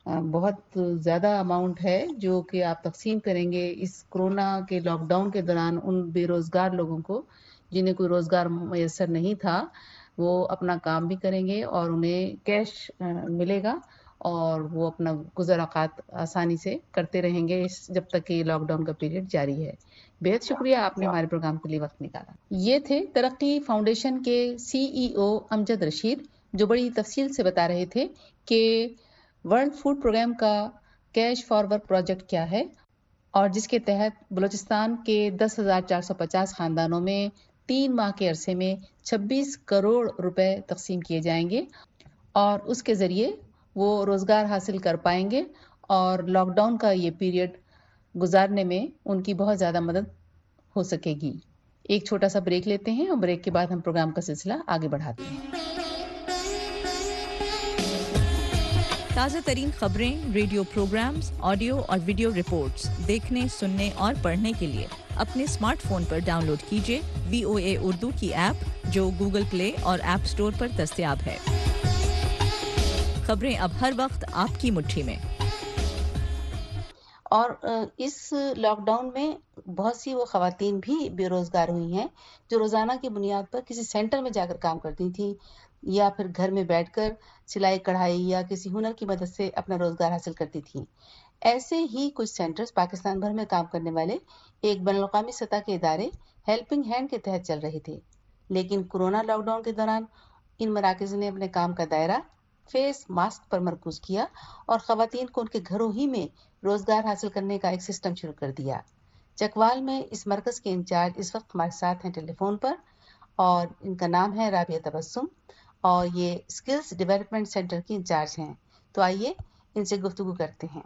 بہت زیادہ اماؤنٹ ہے جو کہ آپ تقسیم کریں گے اس کورونا کے لاک ڈاؤن کے دوران ان بے روزگار لوگوں کو جنہیں کوئی روزگار میسر نہیں تھا. وہ اپنا کام بھی کریں گے اور انہیں کیش ملے گا, اور وہ اپنا گزر اوقات آسانی سے کرتے رہیں گے جب تک کہ یہ لاک ڈاؤن کا پیریڈ جاری ہے. بہت شکریہ آپ نے ہمارے پروگرام کے لیے وقت نکالا. یہ تھے ترقی فاؤنڈیشن کے CEO امجد رشید, جو بڑی تفصیل سے بتا رہے تھے کہ ورلڈ فوڈ پروگرام کا کیش فار ورک پروجیکٹ کیا ہے, اور جس کے تحت بلوچستان کے 10,450 خاندانوں میں 3 ماہ کے عرصے میں 26 کروڑ روپے تقسیم کیے جائیں گے, اور اس کے ذریعے وہ روزگار حاصل کر پائیں گے, اور لاک ڈاؤن کا یہ پیریڈ گزارنے میں ان کی بہت زیادہ مدد ہو سکے گی. ایک چھوٹا سا بریک لیتے ہیں, اور بریک کے بعد ہم پروگرام کا سلسلہ آگے بڑھاتے ہیں. ताज़ा तरीन खबरें, रेडियो प्रोग्राम्स, ऑडियो और वीडियो रिपोर्ट्स देखने, सुनने और पढ़ने के लिए अपने स्मार्टफोन पर डाउनलोड कीजिए VOA उर्दू की ऐप, जो गूगल प्ले और ऐप स्टोर पर दस्तयाब है। खबरें अब हर वक्त आपकी मुट्ठी में। और इस लॉकडाउन में बहुत सी वो खवातीन भी बेरोजगार हुई हैं जो रोजाना की बुनियाद पर किसी सेंटर में जाकर काम करती थी या फिर घर में बैठकर सिलाई कढ़ाई या किसी हुनर की मदद से अपना रोजगार हासिल करती थी। ऐसे ही कुछ सेंटर्स पाकिस्तान भर में काम करने वाले एक बैनुल-अक़वामी सतह के इदारे हेल्पिंग हैंड के तहत चल रहे थे, लेकिन कोरोना लॉकडाउन के दौरान इन मराकज़ ने अपने काम का दायरा फेस मास्क पर मरकूज किया और खवातीन को उनके घरों ही में रोजगार हासिल करने का एक सिस्टम शुरू कर दिया। चकवाल में इस मरकज के इंचार्ज इस वक्त हमारे साथ हैं टेलीफोन पर और इनका नाम है राबिया तबस्सुम और ये स्किल्स डेवलपमेंट सेंटर की इंचार्ज हैं। तो आइए इनसे गुफ्तगू करते हैं।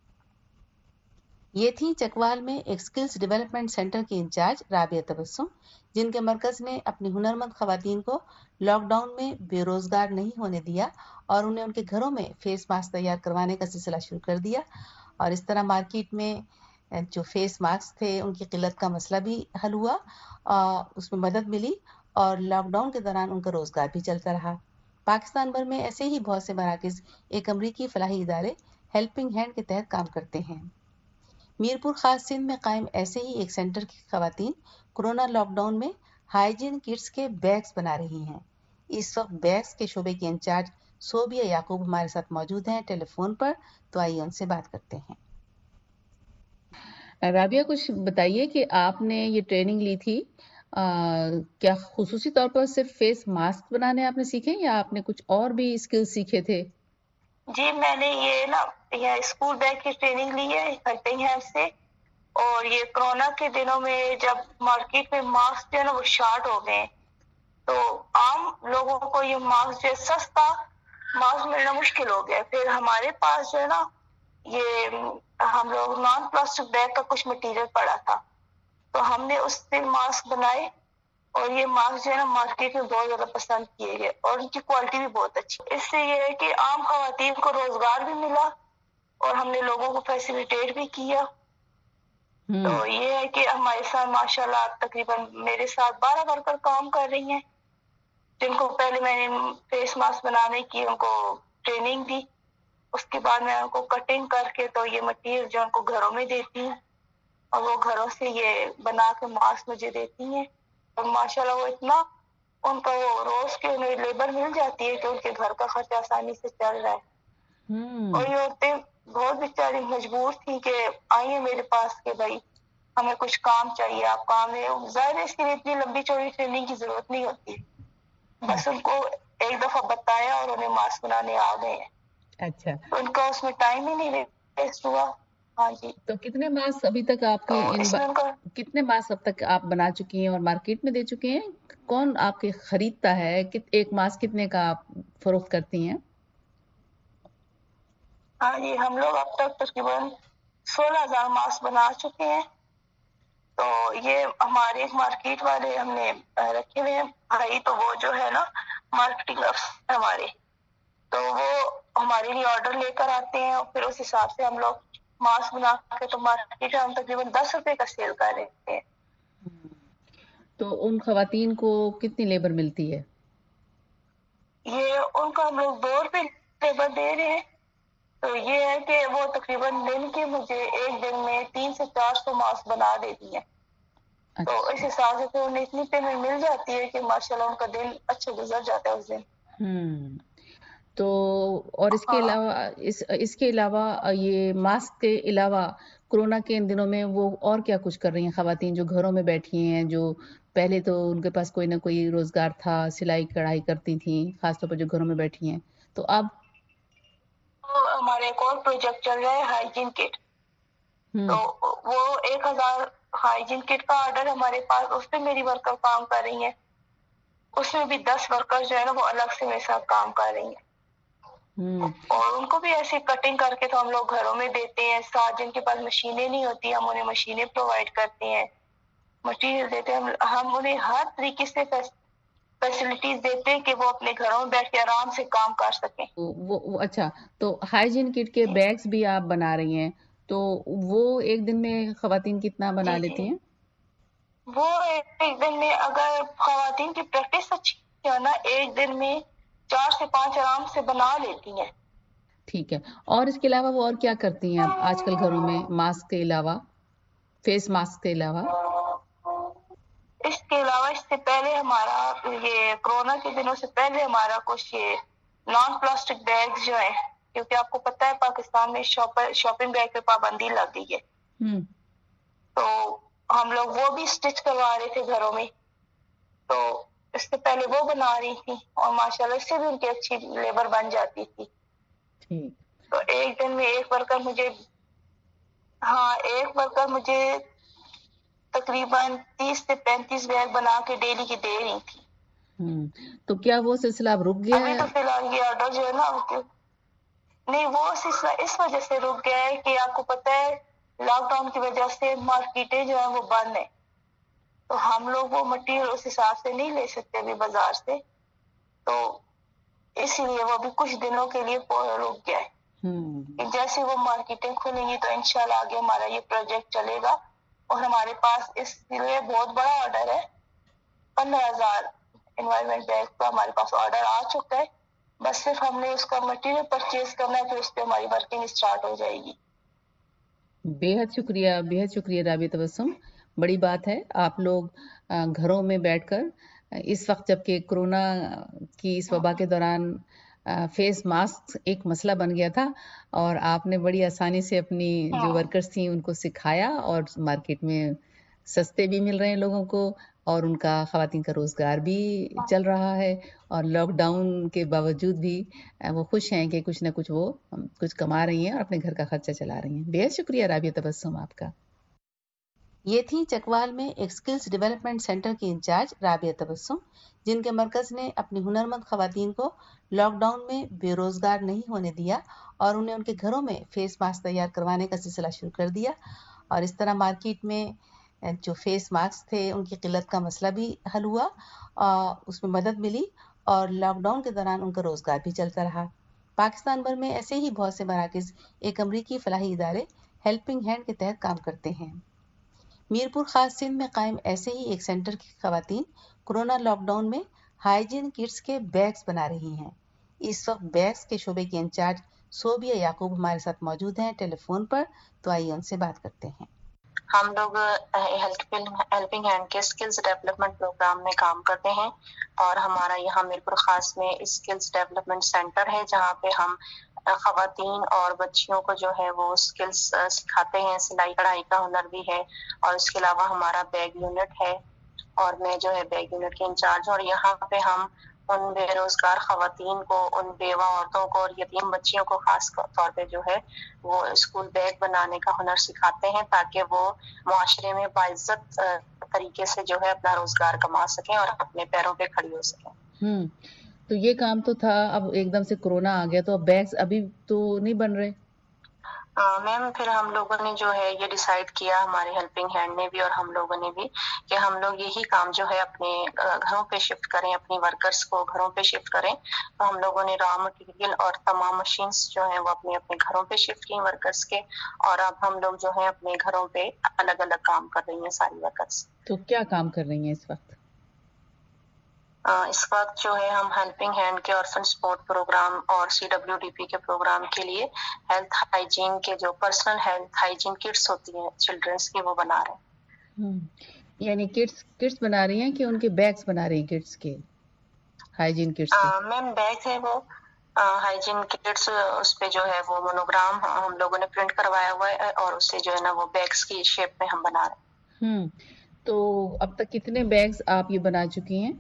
ये थी चकवाल में एक स्किल्स डेवलपमेंट सेंटर की इंचार्ज राबिया तबस्सुम, जिनके मरकज ने अपनी हुनरमंद खवातीन को लॉकडाउन में बेरोजगार नहीं होने दिया और उन्हें उनके घरों में फेस मास्क तैयार करवाने का सिलसिला शुरू कर दिया। और इस तरह मार्केट में जो फेस मास्क थे उनकी किल्लत का मसला भी हल हुआ, उसमें मदद मिली और लॉकडाउन के दौरान उनका रोजगार भी चलता रहा। पाकिस्तान भर में ऐसे ही बहुत से मराकज़ एक अमरीकी फलाही इदारे हेल्पिंग हैंड के तहत काम करते हैं। मीरपुर खास सिंध में कायम ऐसे ही एक सेंटर की खवातीन कोरोना लॉकडाउन में हाइजीन किट्स के बैग्स बना रही हैं। इस वक्त बैग्स के शोबे के इंचार्ज सोबिया याकूब हमारे साथ मौजूद हैं टेलीफोन पर, तो आइए उनसे बात करते हैं। राबिया, कुछ बताइए कि आपने ये ट्रेनिंग ली थी, क्या खुसूसी तौर पर सिर्फ फेस मास्क बनाने आपने सीखे या आपने कुछ और भी स्किल्स सीखे थे? जी, मैंने ये स्कूल बैग की ट्रेनिंग ली है हेल्पिंग हैंड से। और ये कोरोना के दिनों में जब मार्केट में मास्क जो है ना वो शॉर्ट हो गए, तो आम लोगों को ये मास्क जो सस्ता मास्क मिलना मुश्किल हो गया। फिर हमारे पास जो है ना ये हम लोग नॉन प्लास्टिक बैग का कुछ मटेरियल पड़ा था, तो हमने उससे मास्क बनाए और ये मास्क जो है ना मार्केट में बहुत ज्यादा पसंद किए गए और उनकी क्वालिटी भी बहुत अच्छी। इससे ये है कि आम खवातीन को रोजगार भी मिला और हमने लोगों को फैसिलिटेट भी किया। तो ये है कि हमारे साथ माशाल्लाह तकरीबन मेरे साथ 12 वर्कर काम कर रही हैं, जिनको पहले मैंने फेस मास्क बनाने की उनको ट्रेनिंग दी। उसके बाद मैं उनको कटिंग करके तो ये मटेरियल जो उनको घरों में देती हूँ और वो घरों से ये बना के मास्क मुझे देती हैं। और माशाल्लाह वो इतना उनका वो रोज के उन्हें लेबर मिल जाती है कि उनके घर का खर्चा आसानी से चल रहा है। और ये औरतें बहुत बेचारी मजबूर थी कि आई है मेरे पास कि भाई हमें कुछ काम चाहिए, आप काम है। जाहिर है इसके लिए इतनी लंबी चौड़ी ट्रेनिंग की जरूरत नहीं होती, बस उनको एक दफा बताया और उन्हें मास्क बनाने आ गए। अच्छा, तो उनका उसमें टाइम ही नहीं वेस्ट हुआ। हाँ जी। तो कितने मास्क अभी तक आपके कितने मास्क अब तक आप बना चुकी हैं और मार्केट में दे चुके हैं? कौन आपके खरीदता है? एक मास्क कितने का आप फरोख्त करती हैं? हाँ जी, हम लोग अब तक तकरीबन 16,000 मास्क बना चुके हैं। तो ये हमारे एक मार्केट वाले हमने रखे हुए हैं भाई, तो वो जो है ना मार्केटिंग अफसर हमारे, तो वो हमारे लिए ऑर्डर लेकर आते हैं और फिर उस हिसाब से हम लोग मास्क बना के तो मार्केट में हम तकरीबन 10 रुपए का सेल कर रहे हैं। तो उन खवातीन को कितनी लेबर मिलती है? ये उनको हम लोग 2 रुपए लेबर दे रहे हैं। तो ये है कि वो तकरीबन दिन के मुझे एक दिन में 300 से 400 मास्क बना देती है। अच्छा। तो इस हिसाब से उन्हें इतनी पेमेंट मिल जाती है कि माशाल्लाह उनका दिन अच्छा गुजर जाता है उस दिन। तो और इसके अलावा ये मास्क के अलावा कोरोना के इन दिनों में वो और क्या कुछ कर रही हैं खवातीन जो घरों में बैठी हैं, जो पहले तो उनके पास कोई ना कोई रोजगार था, सिलाई कढ़ाई करती थी, खासतौर पर जो घरों में बैठी हैं, तो अब हमारे एक और प्रोजेक्ट चल रहा है हाइजीन किट। तो वो 1000 हाइजीन किट का ऑर्डर हमारे पास, उस पे मेरी वर्कर काम कर रही है। उसमें भी 10 वर्कर जो है ना वो अलग से मेरे साथ काम कर रही है। और उनको भी ऐसे कटिंग करके तो हम लोग घरों में देते हैं। साथ जिनके पास मशीनें नहीं होती हम उन्हें मशीनें प्रोवाइड करते हैं, मटेरियल देते हैं। हम उन्हें हर तरीके से फैसिलिटीज देते हैं कि वो अपने घरों में बैठ के आराम से काम कर सकें। वो अच्छा, तो हाइजीन किट के बैग्स भी आप बना रही हैं, तो वो एक दिन में खवातीन कितना बना जी, लेती जी। हैं? वो एक दिन में अगर खवातीन की प्रैक्टिस अच्छी है ना, एक दिन में 4 से 5 आराम से बना लेती हैं। ठीक है। और इसके अलावा वो और क्या करती हैं आजकल घरों में, मास्क के अलावा, फेस मास्क के अलावा? इसके अलावा इससे पहले हमारा ये कोरोना के दिनों से पहले हमारा कुछ ये नॉन प्लास्टिक बैग्स जो है, क्योंकि आपको पता है पाकिस्तान में शॉपिंग बैग पे पाबंदी लग गई है, तो हम लोग वो भी स्टिच करवा रहे थे घरों में। तो इससे पहले वो बना रही थी और माशाल्लाह इससे भी उनकी अच्छी लेबर बन जाती थी। ठीक। तो एक दिन में एक वर्कर मुझे तकरीबन 30 से 35 बैग बना के डेली की दे रही थी। तो क्या वो सिलसिला अब रुक गया अभी है? तो फिलहाल ये ऑर्डर जो है ना, नहीं, वो सिलसिला इस वजह से रुक गया है कि आपको पता है लॉकडाउन की वजह से मार्केटें जो है वो बंद है, तो हम लोग वो मटेरियल उस हिसाब से नहीं ले सकते अभी बाजार से, तो इसीलिए वो अभी कुछ दिनों के लिए रुक गया है। कि जैसे वो मार्केटें खुलेंगी तो इंशाल्लाह आगे हमारा ये प्रोजेक्ट चलेगा। और हमारे पास इसलिए बहुत बड़ा ऑर्डर है, 15,000 एनवायरमेंट बैग का हमारे पास ऑर्डर आ चुका है। बस सिर्फ हमने उसका मटेरियल परचेज करना है, फिर उस पर हमारी वर्किंग स्टार्ट हो जाएगी। बेहद शुक्रिया राबिया तबस्सुम। बड़ी बात है, आप लोग घरों में बैठकर इस वक्त जबकि कोरोना की इस वबा के दौरान फेस मास्क एक मसला बन गया था और आपने बड़ी आसानी से अपनी जो वर्कर्स थी उनको सिखाया और मार्केट में सस्ते भी मिल रहे हैं लोगों को और उनका खवातीन का रोजगार भी चल रहा है और लॉकडाउन के बावजूद भी वो खुश हैं कि कुछ ना कुछ वो कुछ कमा रही हैं और अपने घर का खर्चा चला रही हैं। बेहद शुक्रिया राबिया तबस्सुम आपका। ये थी चकवाल में एक स्किल्स डेवलपमेंट सेंटर की इंचार्ज राबिया तबस्सुम, जिनके मरकज ने अपनी हुनरमंद खवातीन को लॉकडाउन में बेरोजगार नहीं होने दिया और उन्हें उनके घरों में फेस मास्क तैयार करवाने का सिलसिला शुरू कर दिया। और इस तरह मार्केट में जो फेस मास्क थे उनकी किल्लत का मसला भी हल हुआ, उसमें मदद मिली और लॉकडाउन के दौरान उनका रोजगार भी चलता रहा। पाकिस्तान भर में ऐसे ही बहुत से मराकज एक अमरीकी फलाही इदारे हेल्पिंग हैंड के तहत काम करते हैं। मीरपुर खास सिंध में कायम ऐसे ही एक सेंटर की खवातीन कोरोना लॉकडाउन में हाइजीन किट्स के बैग्स बना रही हैं। इस वक्त बैग्स के शोबे की इंचार्ज सोबिया याकूब हमारे साथ मौजूद हैं टेलीफोन पर, तो आइए उनसे बात करते हैं। हम लोग हेल्पिंग हैंड के स्किल्स डेवलपमेंट प्रोग्राम में काम करते हैं और हमारा यहाँ मीरपुर खास में स्किल्स डेवलपमेंट सेंटर है, जहाँ पे हम खवातीन और बच्चियों को जो है वो स्किल्स सिखाते हैं। सिलाई कढ़ाई का हुनर भी है और इसके अलावा हमारा बैग यूनिट है और मैं जो है बैग यूनिट की इंचार्ज हूँ। और यहाँ पे हम उन बेरोजगार खवातीन को, उन बेवा औरतों को और यतीम बच्चियों को खास तौर पे जो है वो स्कूल बैग बनाने का हुनर सिखाते हैं, ताकि वो मुआशरे में बाइज्जत तरीके से जो है अपना रोजगार कमा सकें और अपने पैरों पे खड़ी हो सकें। तो ये काम तो था, अब एकदम से कोरोना आ गया तो अब बैग्स अभी तो नहीं बन रहे। मैम फिर हम लोगों ने जो है ये डिसाइड किया, हमारे हेल्पिंग हैंड ने भी और हम लोगों ने भी, कि हम लोग यही काम जो है अपने घरों पे शिफ्ट करें, अपनी वर्कर्स को घरों पे शिफ्ट करें। तो हम लोगों ने रॉ मटेरियल और तमाम मशीन्स जो है वो अपने अपने घरों पे शिफ्ट की वर्कर्स के, और अब हम लोग जो है अपने घरों पे अलग अलग काम कर रही हैं सारी वर्कर्स। तो क्या काम कर रही हैं इस वक्त? इस वक्त जो है हम हेल्पिंग हैंड के ऑर्फन सपोर्ट प्रोग्राम और CWDP के प्रोग्राम के लिए हेल्थ हाइजीन के जो पर्सनल हेल्थ हाइजीन किट्स होती हैं चिल्ड्रंस की, वो बना रहे हैं। यानी किट्स बना रही हैं कि उनके बैग्स बना रही हैं किट्स के, हाइजीन किट्स के? मैम बैग है वो हाइजीन किट्स, उस पे जो है वो मोनोग्राम हम लोगों ने प्रिंट करवाया हुआ है और उससे जो है ना वो बैग्स की शेप में हम बना रहे हैं। तो अब तक कितने बैग्स आप ये बना चुकी हैं?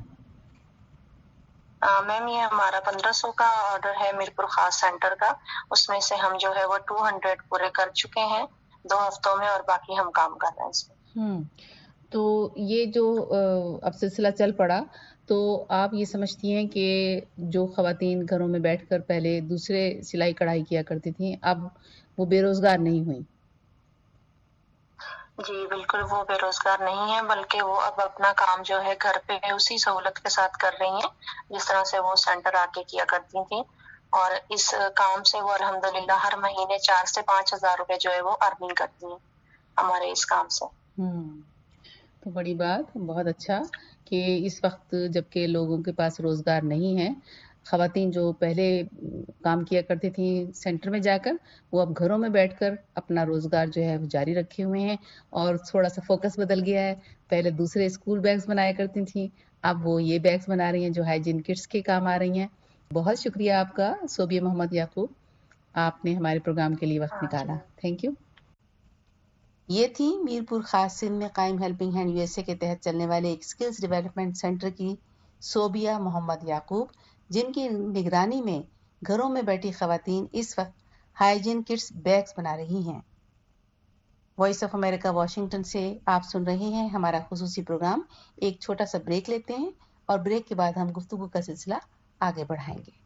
मैम ये हमारा 1500 का ऑर्डर है मीरपुर खास सेंटर का, उसमें से हम जो है वो 200 पूरे कर चुके हैं 2 हफ्तों में और बाकी हम काम कर रहे हैं इसमें। तो ये जो अब सिलसिला चल पड़ा, तो आप ये समझती हैं कि जो खवातीन घरों में बैठकर पहले दूसरे सिलाई कढ़ाई किया करती थी अब वो बेरोजगार नहीं हुई? جی بالکل، وہ بے روزگار نہیں ہیں، بلکہ وہ اب اپنا کام جو ہے گھر پہ اسی سہولت کے ساتھ کر رہی ہیں جس طرح سے وہ سینٹر آ کے کیا کرتی تھیں، اور اس کام سے وہ الحمدللہ ہر مہینے 4 سے 5 ہزار روپے جو ہے وہ ارننگ کرتی ہیں ہمارے اس کام سے۔ تو بڑی بات، بہت اچھا کہ اس وقت جبکہ لوگوں کے پاس روزگار نہیں ہے، خواتین جو پہلے کام کیا کرتی تھیں سینٹر میں جا کر، وہ اب گھروں میں بیٹھ کر اپنا روزگار جو ہے وہ جاری رکھے ہوئے ہیں، اور تھوڑا سا فوکس بدل گیا ہے۔ پہلے دوسرے اسکول بیگز بنایا کرتی تھیں، اب وہ یہ بیگز بنا رہی ہیں جو ہائیجین کٹس کے کام آ رہی ہیں۔ بہت شکریہ آپ کا صوبیہ محمد یعقوب، آپ نے ہمارے پروگرام کے لیے وقت نکالا، تھینک یو۔ یہ تھی میرپور خاص سندھ میں قائم helping hand U S A کے تحت چلنے والے ایک اسکلز ڈیولپمنٹ سینٹر کی صوبیہ محمد یعقوب، جن کی نگرانی میں گھروں میں بیٹھی خواتین اس وقت ہائیجین کٹس بیگز بنا رہی ہیں۔ وائس آف امریکہ واشنگٹن سے آپ سن رہے ہیں ہمارا خصوصی پروگرام۔ ایک چھوٹا سا بریک لیتے ہیں اور بریک کے بعد ہم گفتگو کا سلسلہ آگے بڑھائیں گے۔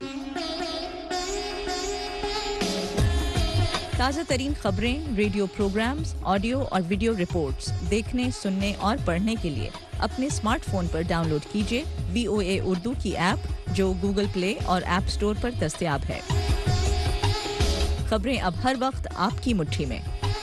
تازہ ترین خبریں، ریڈیو پروگرامز، آڈیو اور ویڈیو رپورٹس دیکھنے، سننے اور پڑھنے کے لیے اپنے اسمارٹ فون پر ڈاؤن لوڈ کیجیے VOA اردو کی ایپ، جو گوگل پلے اور ایپ اسٹور پر دستیاب ہے۔ خبریں اب ہر وقت آپ کی مٹھی میں۔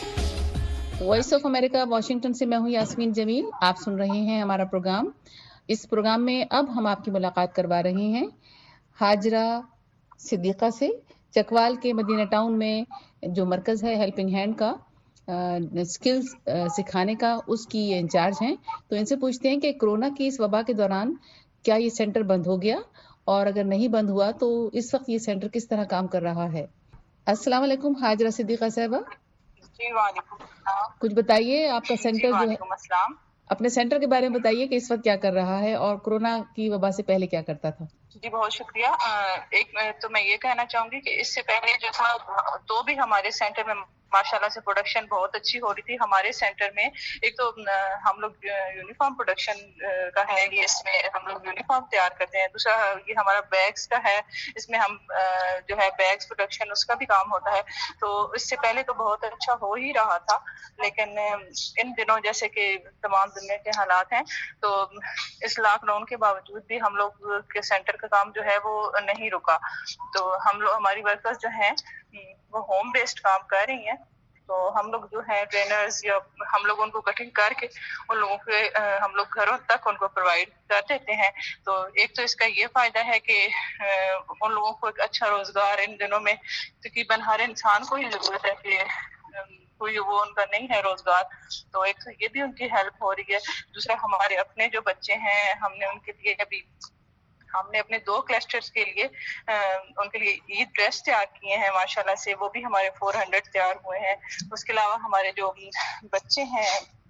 وائس آف امریکہ واشنگٹن سے میں ہوں یاسمین جمیل، آپ سن رہے ہیں ہمارا پروگرام۔ اس پروگرام میں اب ہم آپ کی ملاقات کروا رہے ہیں حاجرہ صدیقہ سے، چکوال کے مدینہ ٹاؤن میں جو مرکز ہے ہیلپنگ ہینڈ کا اسکلز سکھانے کا، اس کی یہ انچارج ہیں۔ تو ان سے پوچھتے ہیں کہ کورونا کی اس وبا کے دوران کیا یہ سینٹر بند ہو گیا، اور اگر نہیں بند ہوا تو اس وقت یہ سینٹر کس طرح کام کر رہا ہے۔ السلام علیکم حاجرہ صدیقہ صاحبہ۔ جی وعلیکم السلام۔ کچھ بتائیے، آپ کا سینٹر جو ہے، وعلیکم السلام۔ اپنے سینٹر کے بارے میں بتائیے کہ اس وقت کیا کر رہا ہے اور کورونا کی وبا سے پہلے کیا کرتا تھا۔ جی بہت شکریہ۔ ایک تو میں یہ کہنا چاہوں گی کہ اس سے پہلے جو تھا تو بھی ہمارے سینٹر میں ماشاءاللہ سے پروڈکشن بہت اچھی ہو رہی تھی۔ ہمارے سینٹر میں ایک تو ہم لوگ یونیفارم پروڈکشن کا ہے، یہ اس میں ہم لوگ یونیفارم تیار کرتے ہیں۔ دوسرا یہ ہمارا بیگس کا ہے، اس میں ہم جو ہے بیگس پروڈکشن اس کا بھی کام ہوتا ہے۔ تو اس سے پہلے تو بہت اچھا ہو ہی رہا تھا، لیکن ان دنوں جیسے کہ تمام دنیا کے حالات ہیں، تو اس لاک ڈاؤن کے باوجود بھی ہم لوگ کے سینٹر کا کام جو ہے وہ نہیں رکا۔ تو ہم لوگ، ہماری ورکرز جو ہیں وہ ہوم بیسڈ کام کر رہی ہیں۔ تو ہم لوگ جو ہے ٹرینرز یا ہم لوگ ان کو کٹنگ کر کے ان لوگوں کے ہم لوگ گھروں تک ان کو پرووائڈ کر دیتے ہیں۔ تو ایک تو اس کا یہ فائدہ ہے کہ ان لوگوں کو ایک اچھا روزگار ان دنوں میں تقریباً ہر انسان کو ہی ضرورت ہے کہ کوئی وہ ان کا نہیں ہے روزگار، تو ایک تو یہ بھی ان کی ہیلپ ہو رہی ہے۔ دوسرا ہمارے اپنے جو بچے ہیں، ہم نے ان کے لیے ابھی ہم نے اپنے 2 کلسٹرز کے لیے ان کے لیے عید ڈریس تیار کیے ہیں ماشاءاللہ سے، وہ بھی ہمارے 400 تیار ہوئے ہیں۔ اس کے علاوہ ہمارے جو بچے ہیں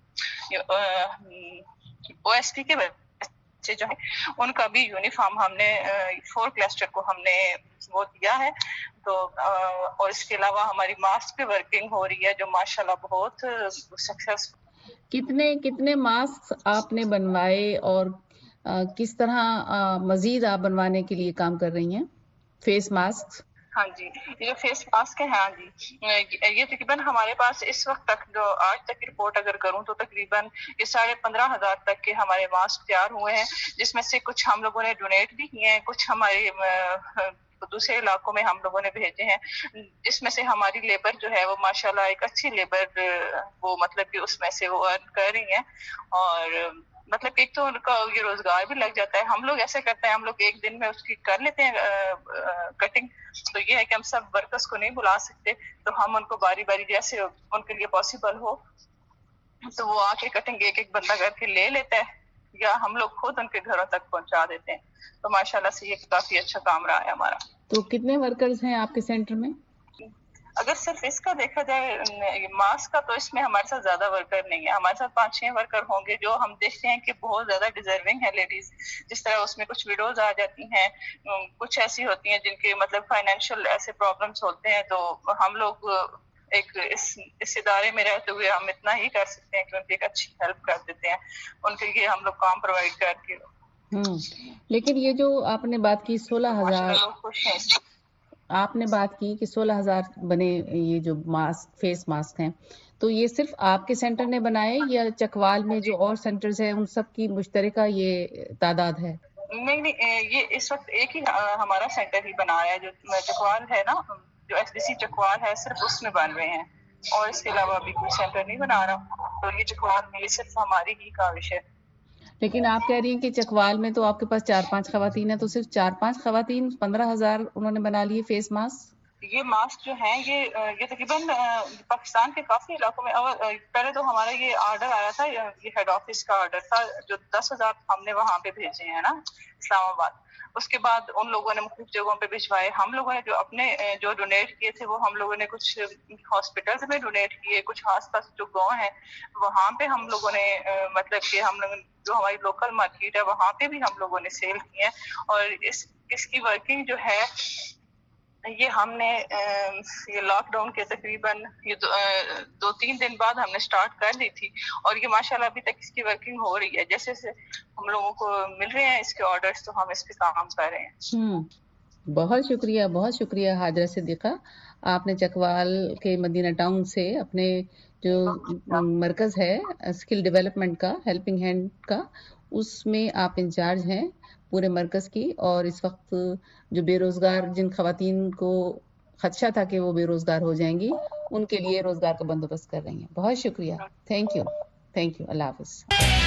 OST کے بچے جو ہیں، ان کا بھی یونیفارم ہم نے 4 کلسٹر کو ہم نے وہ دیا ہے۔ تو اور اس کے علاوہ ہماری ماسک پہ ورکنگ ہو رہی ہے جو ماشاءاللہ بہت سکسیسفل۔ کتنے ماسک آپ نے بنوائے اور کس طرح مزید آپ بنوانے کے لیے کام کر رہی ہیں فیس ماسک؟ ہاں جی، یہ فیس ماسک ہے، ہاں جی، یہ تقریباً ہمارے پاس اس وقت تک جو آج تک رپورٹ اگر کروں تو تقریباً یہ 15,500 تک کے ہمارے ماسک تیار ہوئے ہیں، جس میں سے کچھ ہم لوگوں نے ڈونیٹ بھی کیے ہیں، کچھ ہمارے دوسرے علاقوں میں ہم لوگوں نے بھیجے ہیں۔ اس میں سے ہماری لیبر جو ہے وہ ماشاءاللہ ایک اچھی لیبر وہ مطلب کہ اس میں سے وہ ارن کر رہی ہیں، اور مطلب ایک تو ان کا یہ روزگار بھی لگ جاتا ہے۔ ہم لوگ ایسے کرتے ہیں، ہم لوگ ایک دن میں اس کی کر لیتے ہیں کٹنگ، تو یہ ہے کہ ہم سب ورکرز کو نہیں بلا سکتے، تو ہم ان کو باری باری جیسے ان کے لیے پاسبل ہو تو وہ آ کے کٹنگ ایک ایک بندہ کر کے لے لیتا ہے، یا ہم لوگ خود ان کے گھروں تک پہنچا دیتے ہیں۔ تو ماشاءاللہ سے یہ کافی اچھا کام رہا ہے ہمارا۔ تو کتنے ورکرز ہیں آپ کے سینٹر میں؟ اگر صرف اس کا دیکھا جائے ماسک کا، تو اس میں ہمارے ساتھ زیادہ ورکر نہیں ہے، ہمارے ساتھ 5-6 ورکر ہوں گے جو ہم دیکھتے ہیں کہ بہت زیادہ ڈیزرونگ ہے لیڈیز۔ جس طرح اس میں کچھ ویڈوز آ جاتی ہیں، کچھ ایسی ہوتی ہیں جن کے مطلب فائنینشیل ایسے پرابلمس ہوتے ہیں، تو ہم لوگ ایک اس ادارے میں رہتے ہوئے ہم اتنا ہی کر سکتے ہیں کہ ان کی ایک اچھی ہیلپ کر دیتے ہیں، ان کے لیے ہم لوگ کام پرووائڈ کر کے۔ لیکن یہ جو آپ نے بات کی 16,000، لوگ خوش ہیں، آپ نے بات کی کہ 16,000 بنے یہ جو ماسک فیس ماسک ہیں، تو یہ صرف آپ کے سینٹر نے بنائے یا چکوال میں جو اور سینٹرز ہیں ان سب کی مشترکہ یہ تعداد ہے؟ نہیں یہ اس وقت ایک ہی ہمارا سینٹر ہی بنا ہے جو چکوال ہے نا, جو ایس ڈی سی چکوال ہے صرف اس میں بن رہے ہیں اور اس کے علاوہ ابھی کوئی سینٹر نہیں بنا رہا. تو یہ چکوال میں یہ صرف ہماری ہی کاوش ہے. لیکن آپ کہہ رہی ہیں کہ چکوال میں تو آپ کے پاس 4-5 خواتین ہیں, تو صرف 4-5 خواتین 15,000 انہوں نے بنا لیے فیس ماسک. یہ ماسک جو ہیں یہ تقریباً پاکستان کے کافی علاقوں میں, پہلے تو ہمارا یہ آرڈر آیا تھا, یہ ہیڈ آفس کا آرڈر تھا جو 10,000 ہم نے وہاں پہ بھیجے ہیں نا اسلام آباد. اس کے بعد ان لوگوں نے مختلف جگہوں پہ بھجوائے. ہم لوگوں نے جو اپنے جو ڈونیٹ کیے تھے وہ ہم لوگوں نے کچھ ہاسپٹلز میں ڈونیٹ کیے, کچھ آس پاس جو گاؤں ہیں وہاں پہ ہم لوگوں نے مطلب کہ ہم لوگ جو ہماری لوکل مارکیٹ ہے وہاں پہ بھی ہم لوگوں نے سیل کی ہے. اور اس کی ورکنگ جو ہے یہ ہم نے یہ لاک ڈاؤن کے تقریباً یہ 2-3 دن بعد ہم نے سٹارٹ کر دی تھی اور یہ ماشاءاللہ ابھی تک اس کی ورکنگ ہو رہی ہے. جیسے ہم لوگوں کو مل رہے ہیں اس کے آرڈرز تو ہم اس پہ کام کر رہے ہیں. بہت شکریہ حاجرہ صدیقہ. آپ نے چکوال کے مدینہ ٹاؤن سے اپنے جو مرکز ہے اسکل ڈیولپمنٹ کا, ہیلپنگ ہینڈ کا, اس میں آپ انچارج ہیں پورے مرکز کی, اور اس وقت جو بے روزگار جن خواتین کو خدشہ تھا کہ وہ بے روزگار ہو جائیں گی ان کے لیے روزگار کا بندوبست کر رہی ہیں. بہت شکریہ. Thank you. اللہ حافظ.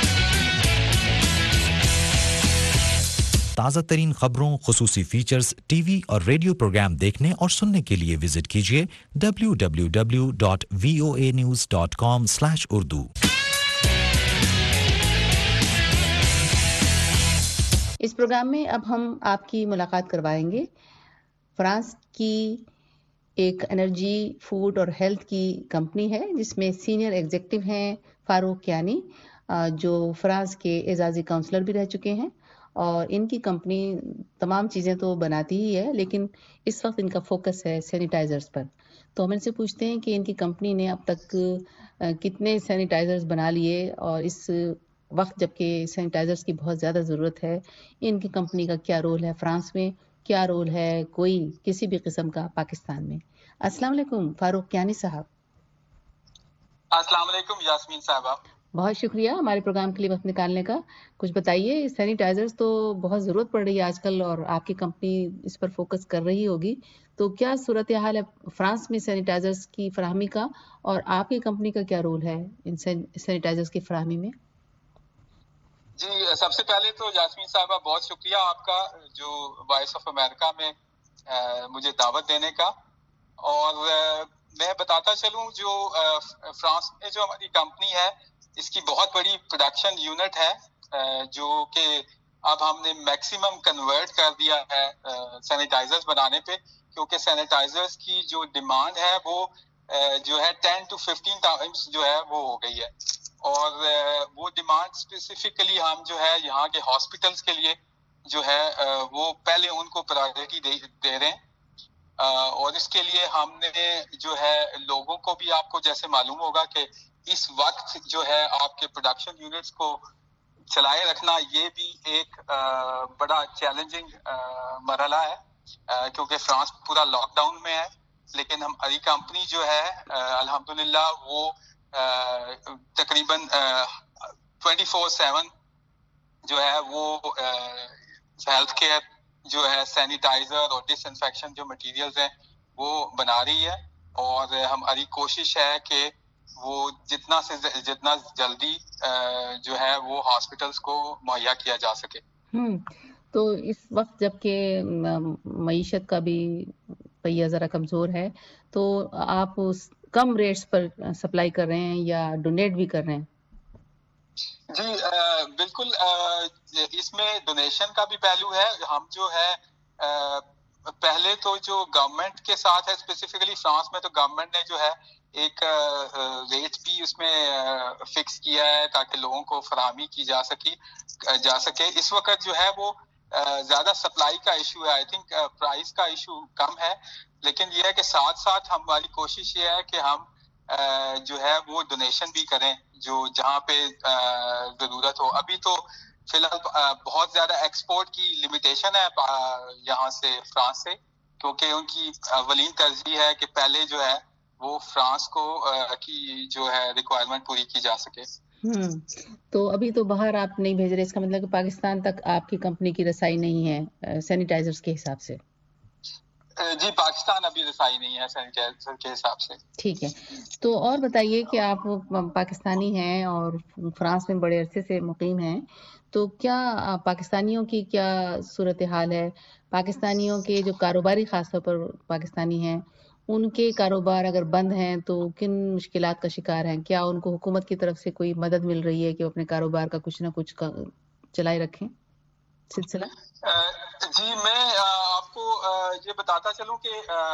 تازہ ترین خبروں, خصوصی فیچرز, ٹی وی اور ریڈیو پروگرام دیکھنے اور سننے کے لیے وزٹ کیجیے www.voanews.com/urdu. اس پروگرام میں اب ہم آپ کی ملاقات کروائیں گے فرانس کی ایک انرجی, فوڈ اور ہیلتھ کی کمپنی ہے جس میں سینئر ایگزیکٹو ہیں فاروق کیانی, جو فرانس کے اعزازی کاؤنسلر بھی رہ چکے ہیں. اور ان کی کمپنی تمام چیزیں تو بناتی ہی ہے لیکن اس وقت ان کا فوکس ہے سینیٹائزرز پر. تو ہم ان سے پوچھتے ہیں کہ ان کی کمپنی نے اب تک کتنے سینیٹائزرز بنا لیے, اور اس وقت جبکہ سینیٹائزرز کی بہت زیادہ ضرورت ہے ان کی کمپنی کا کیا رول ہے فرانس میں, کیا رول ہے کوئی کسی بھی قسم کا پاکستان میں. السلام علیکم فاروق کیانی صاحب. السلام علیکم یاسمین صاحبہ. بہت شکریہ ہمارے پروگرام کے لیے وقت نکالنے کا. کچھ بتائیے, سینیٹائزرز تو بہت ضرورت پڑ رہی ہے آج کل اور آپ کی کمپنی اس پر فوکس کر رہی ہوگی, تو کیا صورتحال ہے فرانس میں سینیٹائزرز کی فراہمی کا, اور آپ کی کمپنی کا کیا رول ہے ان سینیٹائزرز کی فراہمی میں؟ جی سب سے پہلے تو یاسمین صاحبہ بہت شکریہ آپ کا جو وائس آف امریکہ میں مجھے دعوت دینے کا. اور میں بتاتا چلوں جو فرانس میں جو ہماری کمپنی ہے اس کی بہت بڑی پروڈکشن یونٹ ہے جو کہ اب ہم نے میکسیمم کنورٹ کر دیا ہے سینیٹائزرز بنانے پہ, کیونکہ سینیٹائزرز کی جو ڈیمانڈ ہے وہ جو ہے 10 to 15 ٹائمز جو ہے وہ ہو گئی ہے. اور وہ ڈیمانڈ اسپیسیفکلی ہم جو ہے یہاں کے ہاسپٹلس کے لیے جو ہے وہ پہلے ان کو پرائیورٹی دے رہے ہیں. اور اس کے لیے ہم نے جو ہے لوگوں کو بھی, آپ کو جیسے معلوم ہوگا کہ اس وقت جو ہے آپ کے پروڈکشن یونٹس کو چلائے رکھنا یہ بھی ایک بڑا چیلنجنگ مرحلہ ہے کیونکہ فرانس پورا لاک ڈاؤن میں ہے. لیکن ہماری کمپنی جو ہے الحمدللہ وہ تقریباً 24/7 جو ہے وہ ہیلتھ کیئر جو ہے سینیٹائزر اور ڈس انفیکشن جو مٹیریلز ہیں وہ بنا رہی ہے. اور ہماری کوشش ہے کہ وہ جتنا جلدی جو ہے وہ ہاسپٹلس کو مہیا کیا جا سکے. تو اس وقت جب کہ معیشت کا بھی پہیہ ذرا کمزور ہے تو آپ کم ریٹس پر سپلائی کر رہے ہیں یا ڈونیٹ بھی کر رہے ہیں؟ جی بالکل, اس میں ڈونیشن کا بھی پہلو ہے. ہم جو ہے پہلے تو جو گورنمنٹ کے ساتھ ہے, اسپیسیفکلی فرانس میں تو گورنمنٹ نے جو ہے ایک ریٹ بھی اس میں فکس کیا ہے تاکہ لوگوں کو فراہمی کی جا سکے. اس وقت جو ہے وہ زیادہ سپلائی کا ایشو ہے, آئی تھنک پرائز کا ایشو کم ہے. لیکن یہ ہے کہ ساتھ ساتھ ہماری کوشش یہ ہے کہ ہم جو ہے وہ ڈونیشن بھی کریں جو جہاں پہ ضرورت ہو. ابھی تو فی الحال بہت زیادہ ایکسپورٹ کی لمیٹیشن ہے یہاں سے فرانس سے, کیونکہ ان کی اولین ترجیح ہے کہ پہلے جو ہے وہ فرانس کو کی جو ہے ریکوائرمنٹ پوری کی جا سکے. تو ابھی تو باہر آپ نہیں بھیج رہے، اس کا مطلب کہ پاکستان تک آپ کی کمپنی کی رسائی نہیں ہے سینیٹائزرز کے حساب سے؟ جی پاکستان ابھی رسائی نہیں ہے سینیٹائزر کے حساب سے. ٹھیک ہے. تو اور بتائیے کہ آپ پاکستانی ہیں اور فرانس میں بڑے عرصے سے مقیم ہیں، تو کیا پاکستانیوں کی کیا صورتحال ہے؟ پاکستانیوں کے جو کاروباری خاص طور پر پاکستانی ہیں، ان کے کاروبار اگر بند ہیں تو کن مشکلات کا شکار ہیں؟ کیا ان کو حکومت کی طرف سے کوئی مدد مل رہی ہے کہ وہ اپنے کاروبار کا کچھ نہ کچھ چلائے رکھیں سلسلہ؟ جی میں آپ کو یہ بتاتا چلوں کہ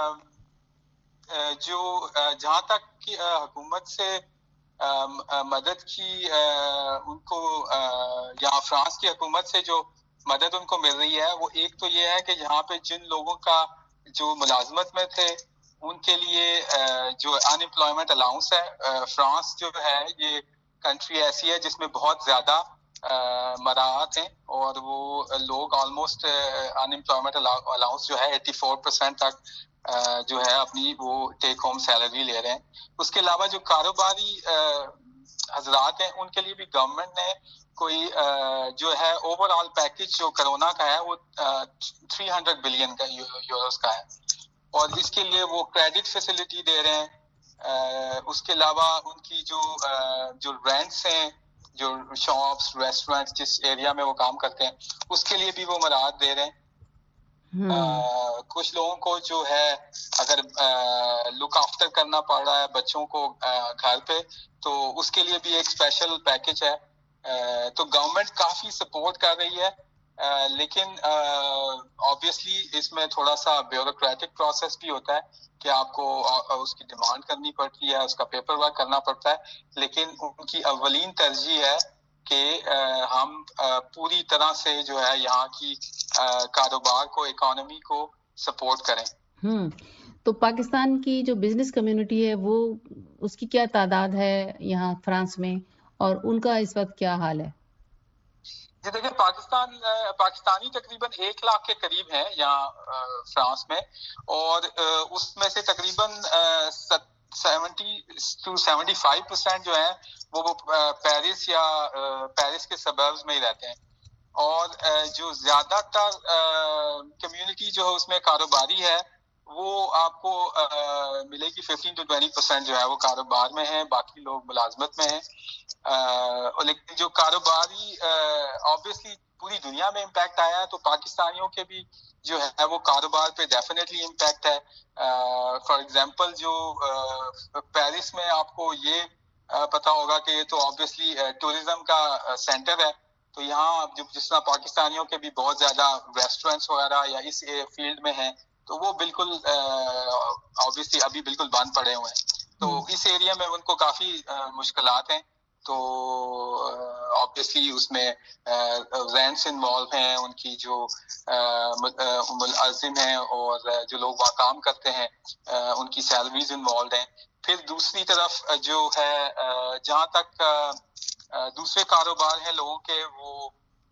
جو جہاں تک حکومت سے مدد کی ان کو یا فرانس کی حکومت سے جو مدد ان کو مل رہی ہے، وہ ایک تو یہ ہے کہ یہاں پہ جن لوگوں کا جو ملازمت میں تھے ان کے لیے جو ان امپلائمنٹ الاؤنس ہے، فرانس جو ہے یہ کنٹری ایسی ہے جس میں بہت زیادہ مراعات ہیں اور وہ لوگ آلموسٹ ان امپلائمنٹ الاؤنس جو ہے 84% تک جو ہے اپنی وہ ٹیک ہوم سیلری لے رہے ہیں. اس کے علاوہ جو کاروباری حضرات ہیں ان کے لیے بھی گورنمنٹ نے کوئی جو ہے اوور آل پیکج جو کرونا کا ہے وہ 300 بلین کا یوروز کا ہے، اور اس کے لیے وہ کریڈٹ فیسلٹی دے رہے ہیں. اس کے علاوہ ان کی جو رینٹس ہیں، جو شاپس ریسٹورینٹ جس ایریا میں وہ کام کرتے ہیں اس کے لیے بھی وہ مراعات دے رہے ہیں. کچھ لوگوں کو جو ہے اگر لک آفٹر کرنا پڑ رہا ہے بچوں کو گھر پہ، تو اس کے لیے بھی ایک اسپیشل پیکج ہے. تو گورنمنٹ کافی سپورٹ کر رہی ہے، لیکن آبویسلی اس میں تھوڑا سا بیوروکریٹک پروسیس بھی ہوتا ہے کہ آپ کو اس کی ڈیمانڈ کرنی پڑتی ہے، اس کا پیپر ورک کرنا پڑتا ہے. لیکن ان کی اولین ترجیح ہے کہ ہم پوری طرح سے جو ہے یہاں کی کاروبار کو، اکانومی کو سپورٹ کریں. تو پاکستان کی جو بزنس کمیونٹی ہے وہ اس کی کیا تعداد ہے یہاں فرانس میں، اور ان کا اس وقت کیا حال ہے؟ جی دیکھیں پاکستانی تقریباً 1 لاکھ کے قریب ہیں یہاں فرانس میں، اور اس میں سے تقریباً 70 to 75% جو ہیں وہ پیرس یا پیرس کے سبربز میں ہی رہتے ہیں. اور جو زیادہ تر کمیونٹی جو ہے اس میں کاروباری ہے وہ آپ کو ملے گی 15 to 20% جو ہے وہ کاروبار میں ہیں، باقی لوگ ملازمت میں ہیں. لیکن جو کاروباری آبویسلی پوری دنیا میں امپیکٹ آیا ہے، تو پاکستانیوں کے بھی جو ہے وہ کاروبار پہ ڈیفینیٹلی امپیکٹ ہے. فار ایگزامپل جو پیرس میں آپ کو یہ پتا ہوگا کہ یہ تو آبویسلی ٹورزم کا سینٹر ہے، تو یہاں جس طرح پاکستانیوں کے بھی بہت زیادہ ریسٹورینٹس وغیرہ یا اس فیلڈ میں ہیں، تو وہ بالکل آبویسلی ابھی بالکل بند پڑے ہوئے ہیں. تو اس ایریا میں ان کو کافی مشکلات ہیں. تو آبویسلی اس میں رینٹس انوالو ہیں، ان کی جو ملازم ہیں اور جو لوگ وہاں کام کرتے ہیں ان کی سیلریز انوالوڈ ہیں. پھر دوسری طرف جو ہے جہاں تک دوسرے کاروبار ہیں لوگوں کے، وہ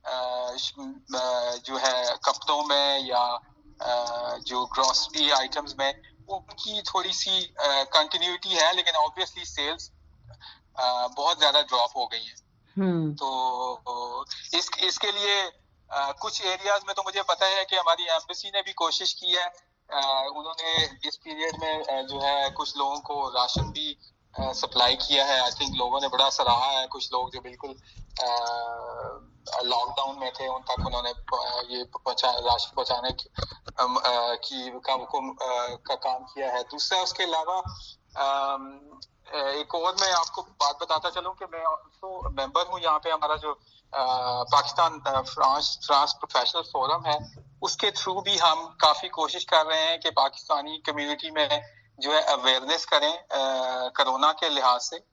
جو ہے کپڑوں میں یا جو گروسری آئٹمز میں ان کی تھوڑی سی کنٹینیوٹی ہے، لیکن آبویسلی سیلز بہت زیادہ ڈراپ ہو گئی ہیں. تو اس کے لیے کچھ ایریاز میں تو مجھے پتا ہے کہ ہماری ایمبیسی نے بھی کوشش کی ہے. انہوں نے اس پیریڈ میں جو ہے کچھ لوگوں کو راشن بھی سپلائی کیا ہے. آئی تھنک لوگوں نے بڑا سراہا ہے. کچھ لوگ جو بالکل لاک ڈاؤن میں تھے ان تک انہوں نے یہ راشن پہنچانے کا کام کیا ہے. دوسرا اس کے علاوہ ایک اور میں آپ کو بات بتاتا چلوں کہ میں ممبر ہوں یہاں پہ ہمارا جو پاکستان فرانس پروفیشنل فورم ہے، اس کے تھرو بھی ہم کافی کوشش کر رہے ہیں کہ پاکستانی کمیونٹی میں جو ہے اویئرنیس کریں کرونا کے لحاظ سے.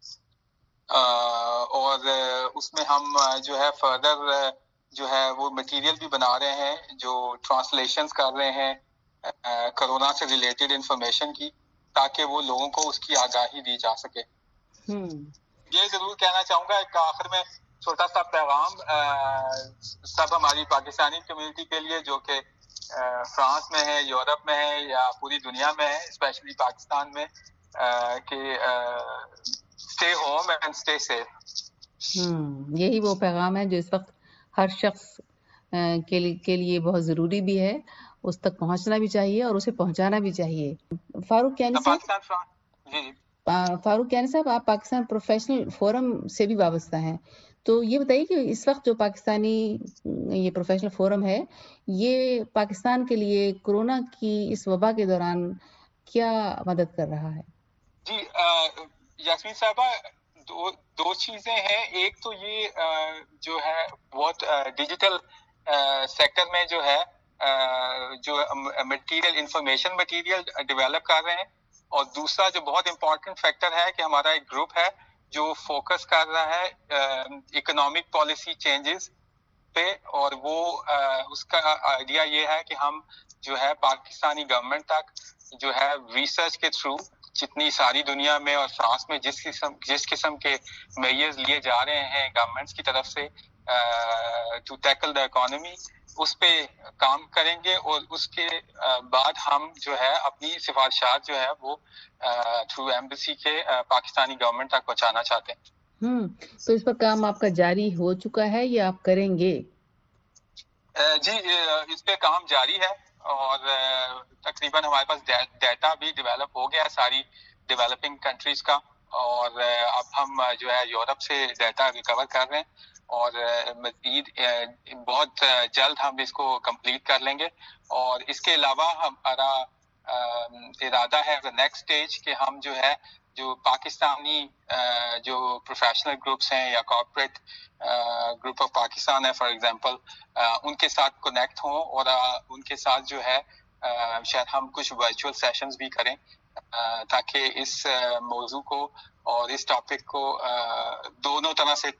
اور اس میں ہم جو ہے فردر جو ہے وہ مٹیریل بھی بنا رہے ہیں، جو ٹرانسلیشنز کر رہے ہیں کرونا سے ریلیٹڈ انفارمیشن کی، تاکہ وہ لوگوں کو اس کی آگاہی دی جا سکے. یہ ضرور کہنا چاہوں گا ایک آخر میں چھوٹا سا پیغام سب ہماری پاکستانی کمیونٹی کے لیے جو کہ فرانس میں ہے، یورپ میں ہے یا پوری دنیا میں ہے، اسپیشلی پاکستان میں، کہ stay home and stay safe. یہی وہ پیغام ہے جو اس وقت ہر شخص کے لیے بہت ضروری بھی ہے. اس تک پہنچنا بھی چاہیے اور اسے پہنچانا بھی چاہیے. فاروق کیانی صاحب آپ پاکستان پروفیشنل فورم سے بھی وابستہ ہیں, تو یہ بتائیے کہ اس وقت جو پاکستانی یہ پروفیشنل فورم ہے یہ پاکستان کے لیے کورونا کی اس وبا کے دوران کیا مدد کر رہا ہے؟ جی یاسمین صاحبہ, دو چیزیں ہیں. ایک تو یہ جو ہے بہت ڈیجیٹل سیکٹر میں جو ہے جو مٹیریل انفارمیشن مٹیریل ڈیولپ کر رہے ہیں, اور دوسرا جو بہت امپورٹنٹ فیکٹر ہے کہ ہمارا ایک گروپ ہے جو فوکس کر رہا ہے اکنامک پالیسی چینجز پہ, اور وہ اس کا آئیڈیا یہ ہے کہ ہم جو ہے پاکستانی گورنمنٹ تک جو ہے ریسرچ کے تھرو جتنی ساری دنیا میں اور فرانس میں جس قسم کے میئرز لیے جا رہے ہیں گورنمنٹس کی طرف سے ٹو ٹیکل دا اکانومی, اس پہ کام کریں گے, اور اس کے بعد ہم جو ہے اپنی سفارشات جو ہے وہ تھرو ایمبیسی کے پاکستانی گورنمنٹ تک پہنچانا چاہتے ہیں. تو اس پر کام آپ کا جاری ہو چکا ہے یا آپ کریں گے؟ جی اس پہ کام جاری ہے, اور تقریباً ہمارے پاس ڈیٹا بھی ڈیولپ ہو گیا ہے ساری ڈیولپنگ کنٹریز کا, اور اب ہم جو ہے یورپ سے ڈیٹا ریکور کر رہے ہیں, اور مزید بہت جلد ہم اس کو کمپلیٹ کر لیں گے. اور اس کے علاوہ ہمارا ارادہ ہے نیکسٹ اسٹیج کہ ہم جو ہے جو پاکستانی جو پروفیشنل گروپس ہیں یا کارپوریٹ گروپ آف پاکستان ہے فار ایگزامپل, ان کے ساتھ کنیکٹ ہوں, اور ان کے ساتھ جو ہے شاید ہم کچھ ورچوئل سیشنز بھی کریں تاکہ اس موضوع کو اور اس ٹاپک کو دونوں طرح سے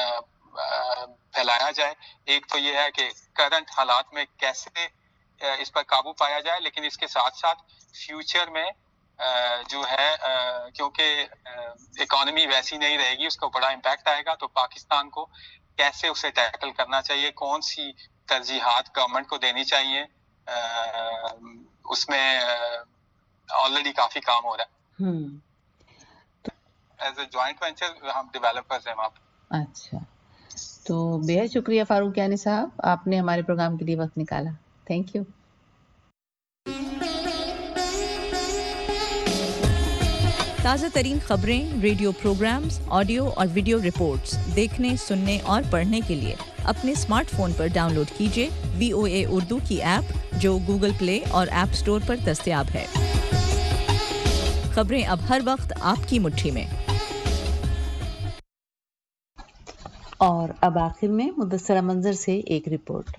پھیلایا جائے. ایک تو یہ ہے کہ کرنٹ حالات میں کیسے اس پر قابو پایا جائے, لیکن اس کے ساتھ ساتھ فیوچر میں جو ہے کیونکہ اکانومی ویسی نہیں رہے گی, اس کو بڑا امپیکٹ آئے گا, تو پاکستان کو کیسے اسے ٹیکل کرنا چاہیے, کون سی ترجیحات گورنمنٹ کو دینی چاہیے, اس میں آلریڈی کافی کام ہو رہا ہے. ایز اے جوائنٹ وینچر ہم ڈیولپرز ہیں وہاں پہ. اچھا, تو بے حد شکریہ فاروق یعنی صاحب, آپ نے ہمارے پروگرام کے لیے وقت نکالا. Thank you. تازہ ترین خبریں, ریڈیو پروگرامز, آڈیو اور ویڈیو رپورٹس دیکھنے, سننے اور پڑھنے کے لیے اپنے اسمارٹ فون پر ڈاؤن لوڈ کیجیے VOA اردو کی ایپ جو گوگل پلے اور ایپ اسٹور پر دستیاب ہے. خبریں اب ہر وقت آپ کی مٹھی میں. اور اب آخر میں مدثرہ منظر سے ایک رپورٹ.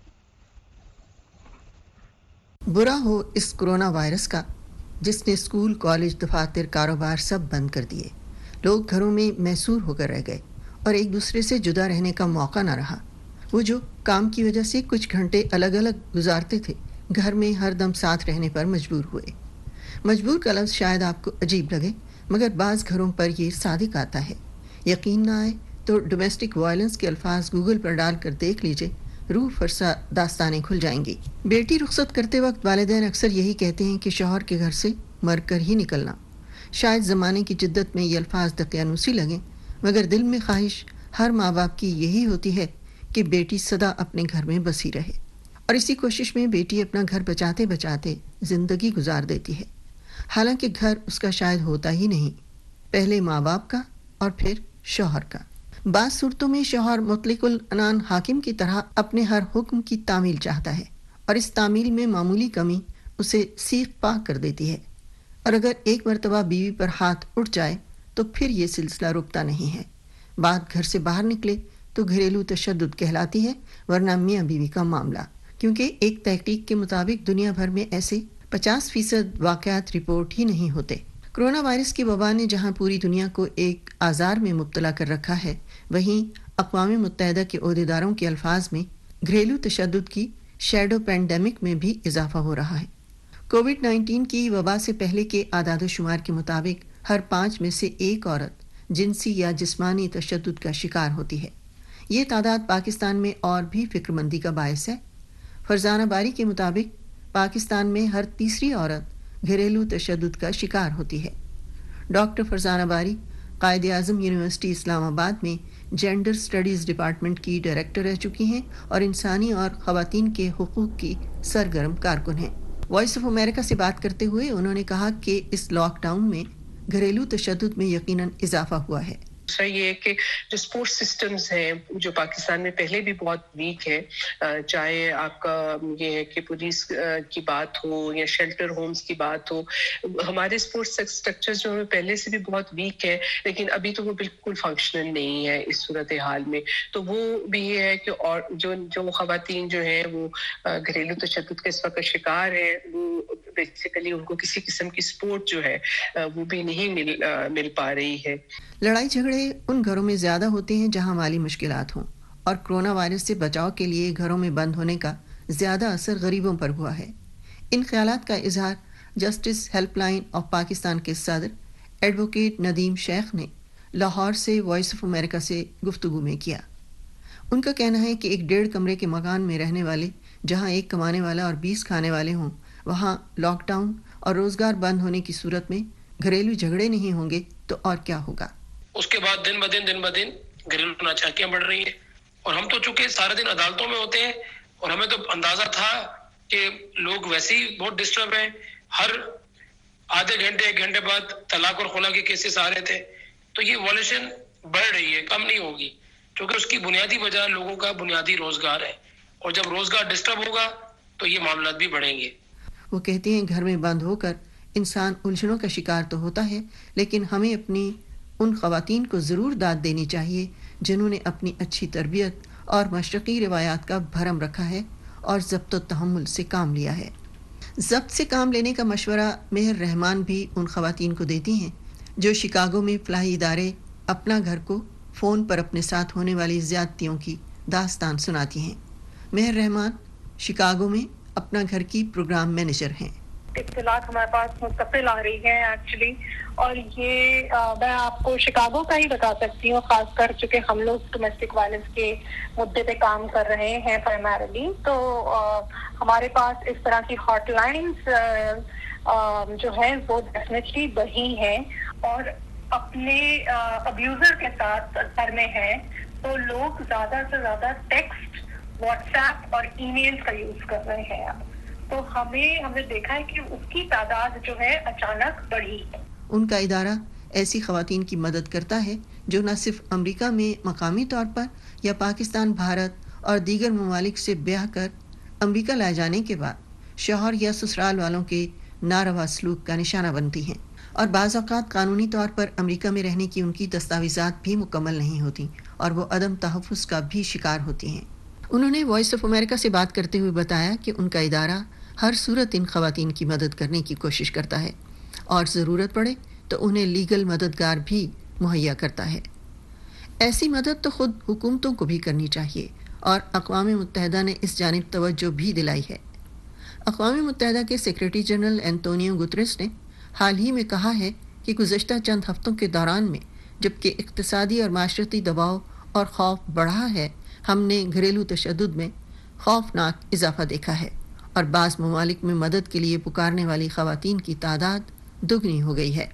برا ہو اس کرونا وائرس کا جس نے اسکول, کالج, دفاتر, کاروبار سب بند کر دیے. لوگ گھروں میں محصور ہو کر رہ گئے اور ایک دوسرے سے جدا رہنے کا موقع نہ رہا. وہ جو کام کی وجہ سے کچھ گھنٹے الگ الگ گزارتے تھے, گھر میں ہر دم ساتھ رہنے پر مجبور ہوئے. مجبور کا لفظ شاید آپ کو عجیب لگے, مگر بعض گھروں پر یہ صادق آتا ہے. یقین نہ آئے تو ڈومیسٹک وائلنس کے الفاظ گوگل پر ڈال کر دیکھ لیجئے, روح فرسا داستانیں کھل جائیں گی. بیٹی رخصت کرتے وقت والدین اکثر یہی کہتے ہیں کہ شوہر کے گھر سے مر کر ہی نکلنا. شاید زمانے کی جدت میں یہ الفاظ دقیانوسی لگیں, مگر دل میں خواہش ہر ماں باپ کی یہی ہوتی ہے کہ بیٹی سدا اپنے گھر میں بسی رہے, اور اسی کوشش میں بیٹی اپنا گھر بچاتے بچاتے زندگی گزار دیتی ہے. حالانکہ گھر اس کا شاید ہوتا ہی نہیں, پہلے ماں باپ کا اور پھر شوہر کا. بعض صورتوں میں شوہر مطلق العنان حاکم کی طرح اپنے ہر حکم کی تعمیل چاہتا ہے, اور اس تعمیل میں معمولی کمی اسے سیخ پاک کر دیتی ہے. اور اگر ایک مرتبہ بیوی پر ہاتھ اٹھ جائے تو پھر یہ سلسلہ رکتا نہیں ہے. بات گھر سے باہر نکلے تو گھریلو تشدد کہلاتی ہے, ورنہ میاں بیوی کا معاملہ. کیونکہ ایک تحقیق کے مطابق دنیا بھر میں ایسے 50% واقعات رپورٹ ہی نہیں ہوتے. کرونا وائرس کی وبا نے جہاں پوری دنیا کو ایک آزار میں مبتلا کر رکھا ہے, وہیں اقوام متحدہ کے عہدیداروں کے الفاظ میں گھریلو تشدد کی شیڈو پینڈیمک میں بھی اضافہ ہو رہا ہے. کووڈ-19 کی وبا سے پہلے کے اعداد و شمار کے مطابق ہر 5 میں سے ایک عورت جنسی یا جسمانی تشدد کا شکار ہوتی ہے. یہ تعداد پاکستان میں اور بھی فکر مندی کا باعث ہے. فرزانہ باری کے مطابق پاکستان میں ہر تیسری عورت گھریلو تشدد کا شکار ہوتی ہے. डॉक्टर फरजाना बारी कायद आज़म यूनिवर्सिटी इस्लामाबाद में जेंडर स्टडीज़ डिपार्टमेंट की डायरेक्टर रह चुकी हैं और इंसानी और ख़वातीन के हुकूक़ की सरगर्म कारकुन हैं। वॉइस ऑफ अमेरिका से बात करते हुए उन्होंने कहा कि इस लॉकडाउन में घरेलू तशद्दुद में यकीनन इजाफा हुआ है। दूसरा ये है कि जो स्पोर्ट्स सिस्टम्स हैं जो पाकिस्तान में पहले भी बहुत वीक है, चाहे आपका ये है कि पुलिस की बात हो या शेल्टर होम्स की बात हो, हमारे स्पोर्ट्स स्ट्रक्चर जो है पहले से भी बहुत वीक है, लेकिन अभी तो वो बिल्कुल फंक्शनल नहीं है इस सूरत हाल में। तो वो भी ये है कि और जो ख़वातीन जो है वो घरेलू तशद्दुद के इस वक्त शिकार है, वो बेसिकली उनको किसी किस्म की स्पोर्ट जो है वो भी नहीं मिल पा रही है। लड़ाई झगड़े उन घरों में ज़्यादा होते हैं जहां माली मुश्किलात हों, और कोरोना वायरस से बचाव के लिए घरों में बंद होने का ज़्यादा असर गरीबों पर हुआ है। इन ख्यालात का इजहार जस्टिस हेल्पलाइन ऑफ पाकिस्तान के सदर एडवोकेट नदीम शेख ने लाहौर से वॉइस ऑफ अमेरिका से गुफ्तगू में किया। उनका कहना है कि एक 1.5 कमरे के मकान में रहने वाले जहां एक कमाने वाला और 20 खाने वाले हों, वहां लॉकडाउन और रोज़गार बंद होने की सूरत में घरेलू झगड़े नहीं होंगे तो और क्या होगा। उसके बाद दिन ब दिन घरेलू नाचाकियां बढ़ रही हैं, और हम तो चूंकि सारा दिन अदालतों में होते हैं और हमें तो अंदाजा था कि लोग वैसे ही बहुत डिस्टर्ब हैं, हर आधे घंटे 1 घंटे बाद तलाक और खुला के केसेस आ रहे थे। तो ये वॉल्यूशन बढ़ रही है, कम नहीं होगी, क्योंकि उसकी बुनियादी वजह लोगों का बुनियादी रोजगार है, और जब रोजगार डिस्टर्ब होगा तो ये मामला भी बढ़ेंगे। वो कहते हैं घर में बंद होकर इंसान उलझनों का शिकार तो होता है, लेकिन हमें अपनी उन ख़वातीन को ज़रूर दाद देनी चाहिए जिन्होंने अपनी अच्छी तरबियत और मशरक़ी रिवायात का भरम रखा है और ज़ब्त व तहम्मुल से काम लिया है। ज़ब्त से काम लेने का मशवरा मेहर रहमान भी उन ख़वातीन को देती हैं जो शिकागो में फ़लाही इदारे अपना घर को फ़ोन पर अपने साथ होने वाली ज़्यादतियों की दास्तान सुनाती हैं। मेहर रहमान शिकागो में अपना घर की प्रोग्राम मैनेजर हैं। इत्तलात हमारे पास मुस्तकिल आ रही है एक्चुअली, और ये मैं आपको शिकागो का ही बता सकती हूँ, खासकर चूंकि हम लोग डोमेस्टिक वायलेंस के मुद्दे पे काम कर रहे हैं प्राइमरीली, तो हमारे पास इस तरह की हॉटलाइंस जो है वो डेफिनेटली बढ़ी हैं, और अपने अब्यूजर के साथ घर में है तो लोग ज्यादा से ज्यादा टेक्स्ट, व्हाट्सएप और ईमेल का यूज कर रहे हैं। तो हमने देखा है कि उसकी तादाद जो है अचानक बढ़ी है। उनका इदारा ऐसी ख़वातीन की मदद करता है जो न सिर्फ अमेरिका में मकामी तौर पर या पाकिस्तान, भारत और दीगर ममालिक से ब्याह कर अमेरिका लाए जाने के बाद शौहर या ससुराल वालों के नारवा सलूक का निशाना बनती हैं, और बाज़ औक़ात कानूनी तौर पर अमेरिका में रहने की उनकी दस्तावेज़ात भी मुकम्मल नहीं होती और वो अदम तहफ़्फ़ुज़ का भी शिकार होती हैं। उन्होंने वॉइस ऑफ अमेरिका से बात करते हुए बताया कि उनका इदारा हर सूरत इन ख़वातीन की मदद करने की कोशिश करता है और ज़रूरत पड़े तो उन्हें लीगल मददगार भी मुहैया करता है। ऐसी मदद तो ख़ुद हुकूमतों को भी करनी चाहिए, और अक़वाम मुत्तहिदा ने इस जानिब तवज्जो भी दिलाई है। अक़वाम मुत्तहिदा के सेक्रेटरी जनरल एंटोनियो गुतरेस ने हाल ही में कहा है कि गुज़श्ता चंद हफ़्तों के दौरान में जबकि इक़्तिसादी और माशरती दबाव और खौफ बढ़ा है, हमने घरेलू तशद्दुद में खौफनाक इजाफा देखा है और बाज़ ममालिक में मदद के लिए पुकारने वाली ख़वातीन की तादाद दुगनी हो गई है।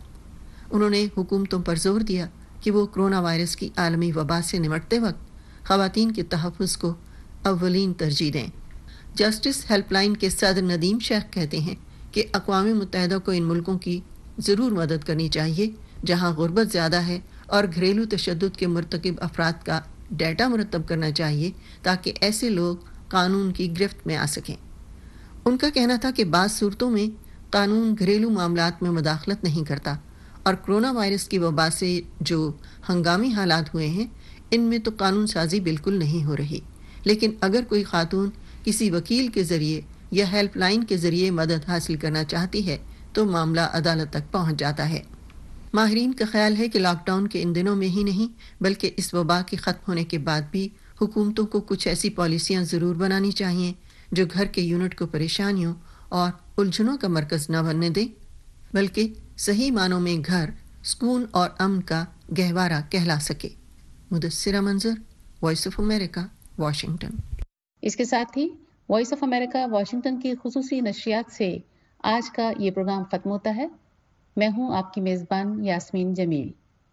उन्होंने हुकूमतों पर जोर दिया कि वो कोरोना वायरस की आलमी वबा से निमटते वक्त ख़वातीन के तहफ़्फ़ुज़ को अव्वलीन तरजीह दें। जस्टिस हेल्पलाइन के सदर नदीम शेख कहते हैं कि अक़वाम मुत्तहिदा को इन मुल्कों की ज़रूर मदद करनी चाहिए जहाँ गुर्बत ज़्यादा है, और घरेलू तशद्दुद के मुर्तकिब अफराद का डाटा मुरतब करना चाहिए ताकि ऐसे लोग कानून की गिरफ्त में आ सकें। उनका कहना था कि बाज़ सूरतों में कानून घरेलू मामलात में मुदाखलत नहीं करता, और कोरोना वायरस की वबा से जो हंगामी हालात हुए हैं इनमें तो कानून साजी बिल्कुल नहीं हो रही, लेकिन अगर कोई खातून किसी वकील के ज़रिए या हेल्पलाइन के ज़रिए मदद हासिल करना चाहती है तो मामला अदालत तक पहुँच जाता है। माहिरीन का ख्याल है कि लॉकडाउन के इन दिनों में ही नहीं बल्कि इस वबा के ख़त्म होने के बाद भी हुकूमतों को कुछ ऐसी पॉलिसियाँ ज़रूर बनानी चाहिए जो घर के यूनिट को परेशानियों और उलझनों का मरकज़ न बनने दे, बल्कि सही मानों में घर, सुकून और अमन का गहवारा कहला सके। मुदस्सिरा मंजर, वॉइस ऑफ अमेरिका, वाशिंगटन। इसके साथ ही वॉइस ऑफ अमेरिका वाशिंगटन की खुसूसी नशरियात से आज का ये प्रोग्राम ख़त्म होता है। میں ہوں آپ کی میزبان یاسمین جمیل۔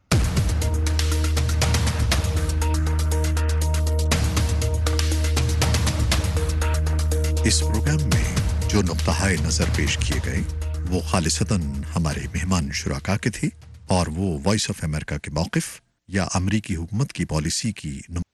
اس پروگرام میں جو نقطۂ نظر پیش کیے گئے وہ خالصتاً ہمارے مہمان شرکا کے تھے اور وہ وائس آف امریکہ کے موقف یا امریکی حکومت کی پالیسی کی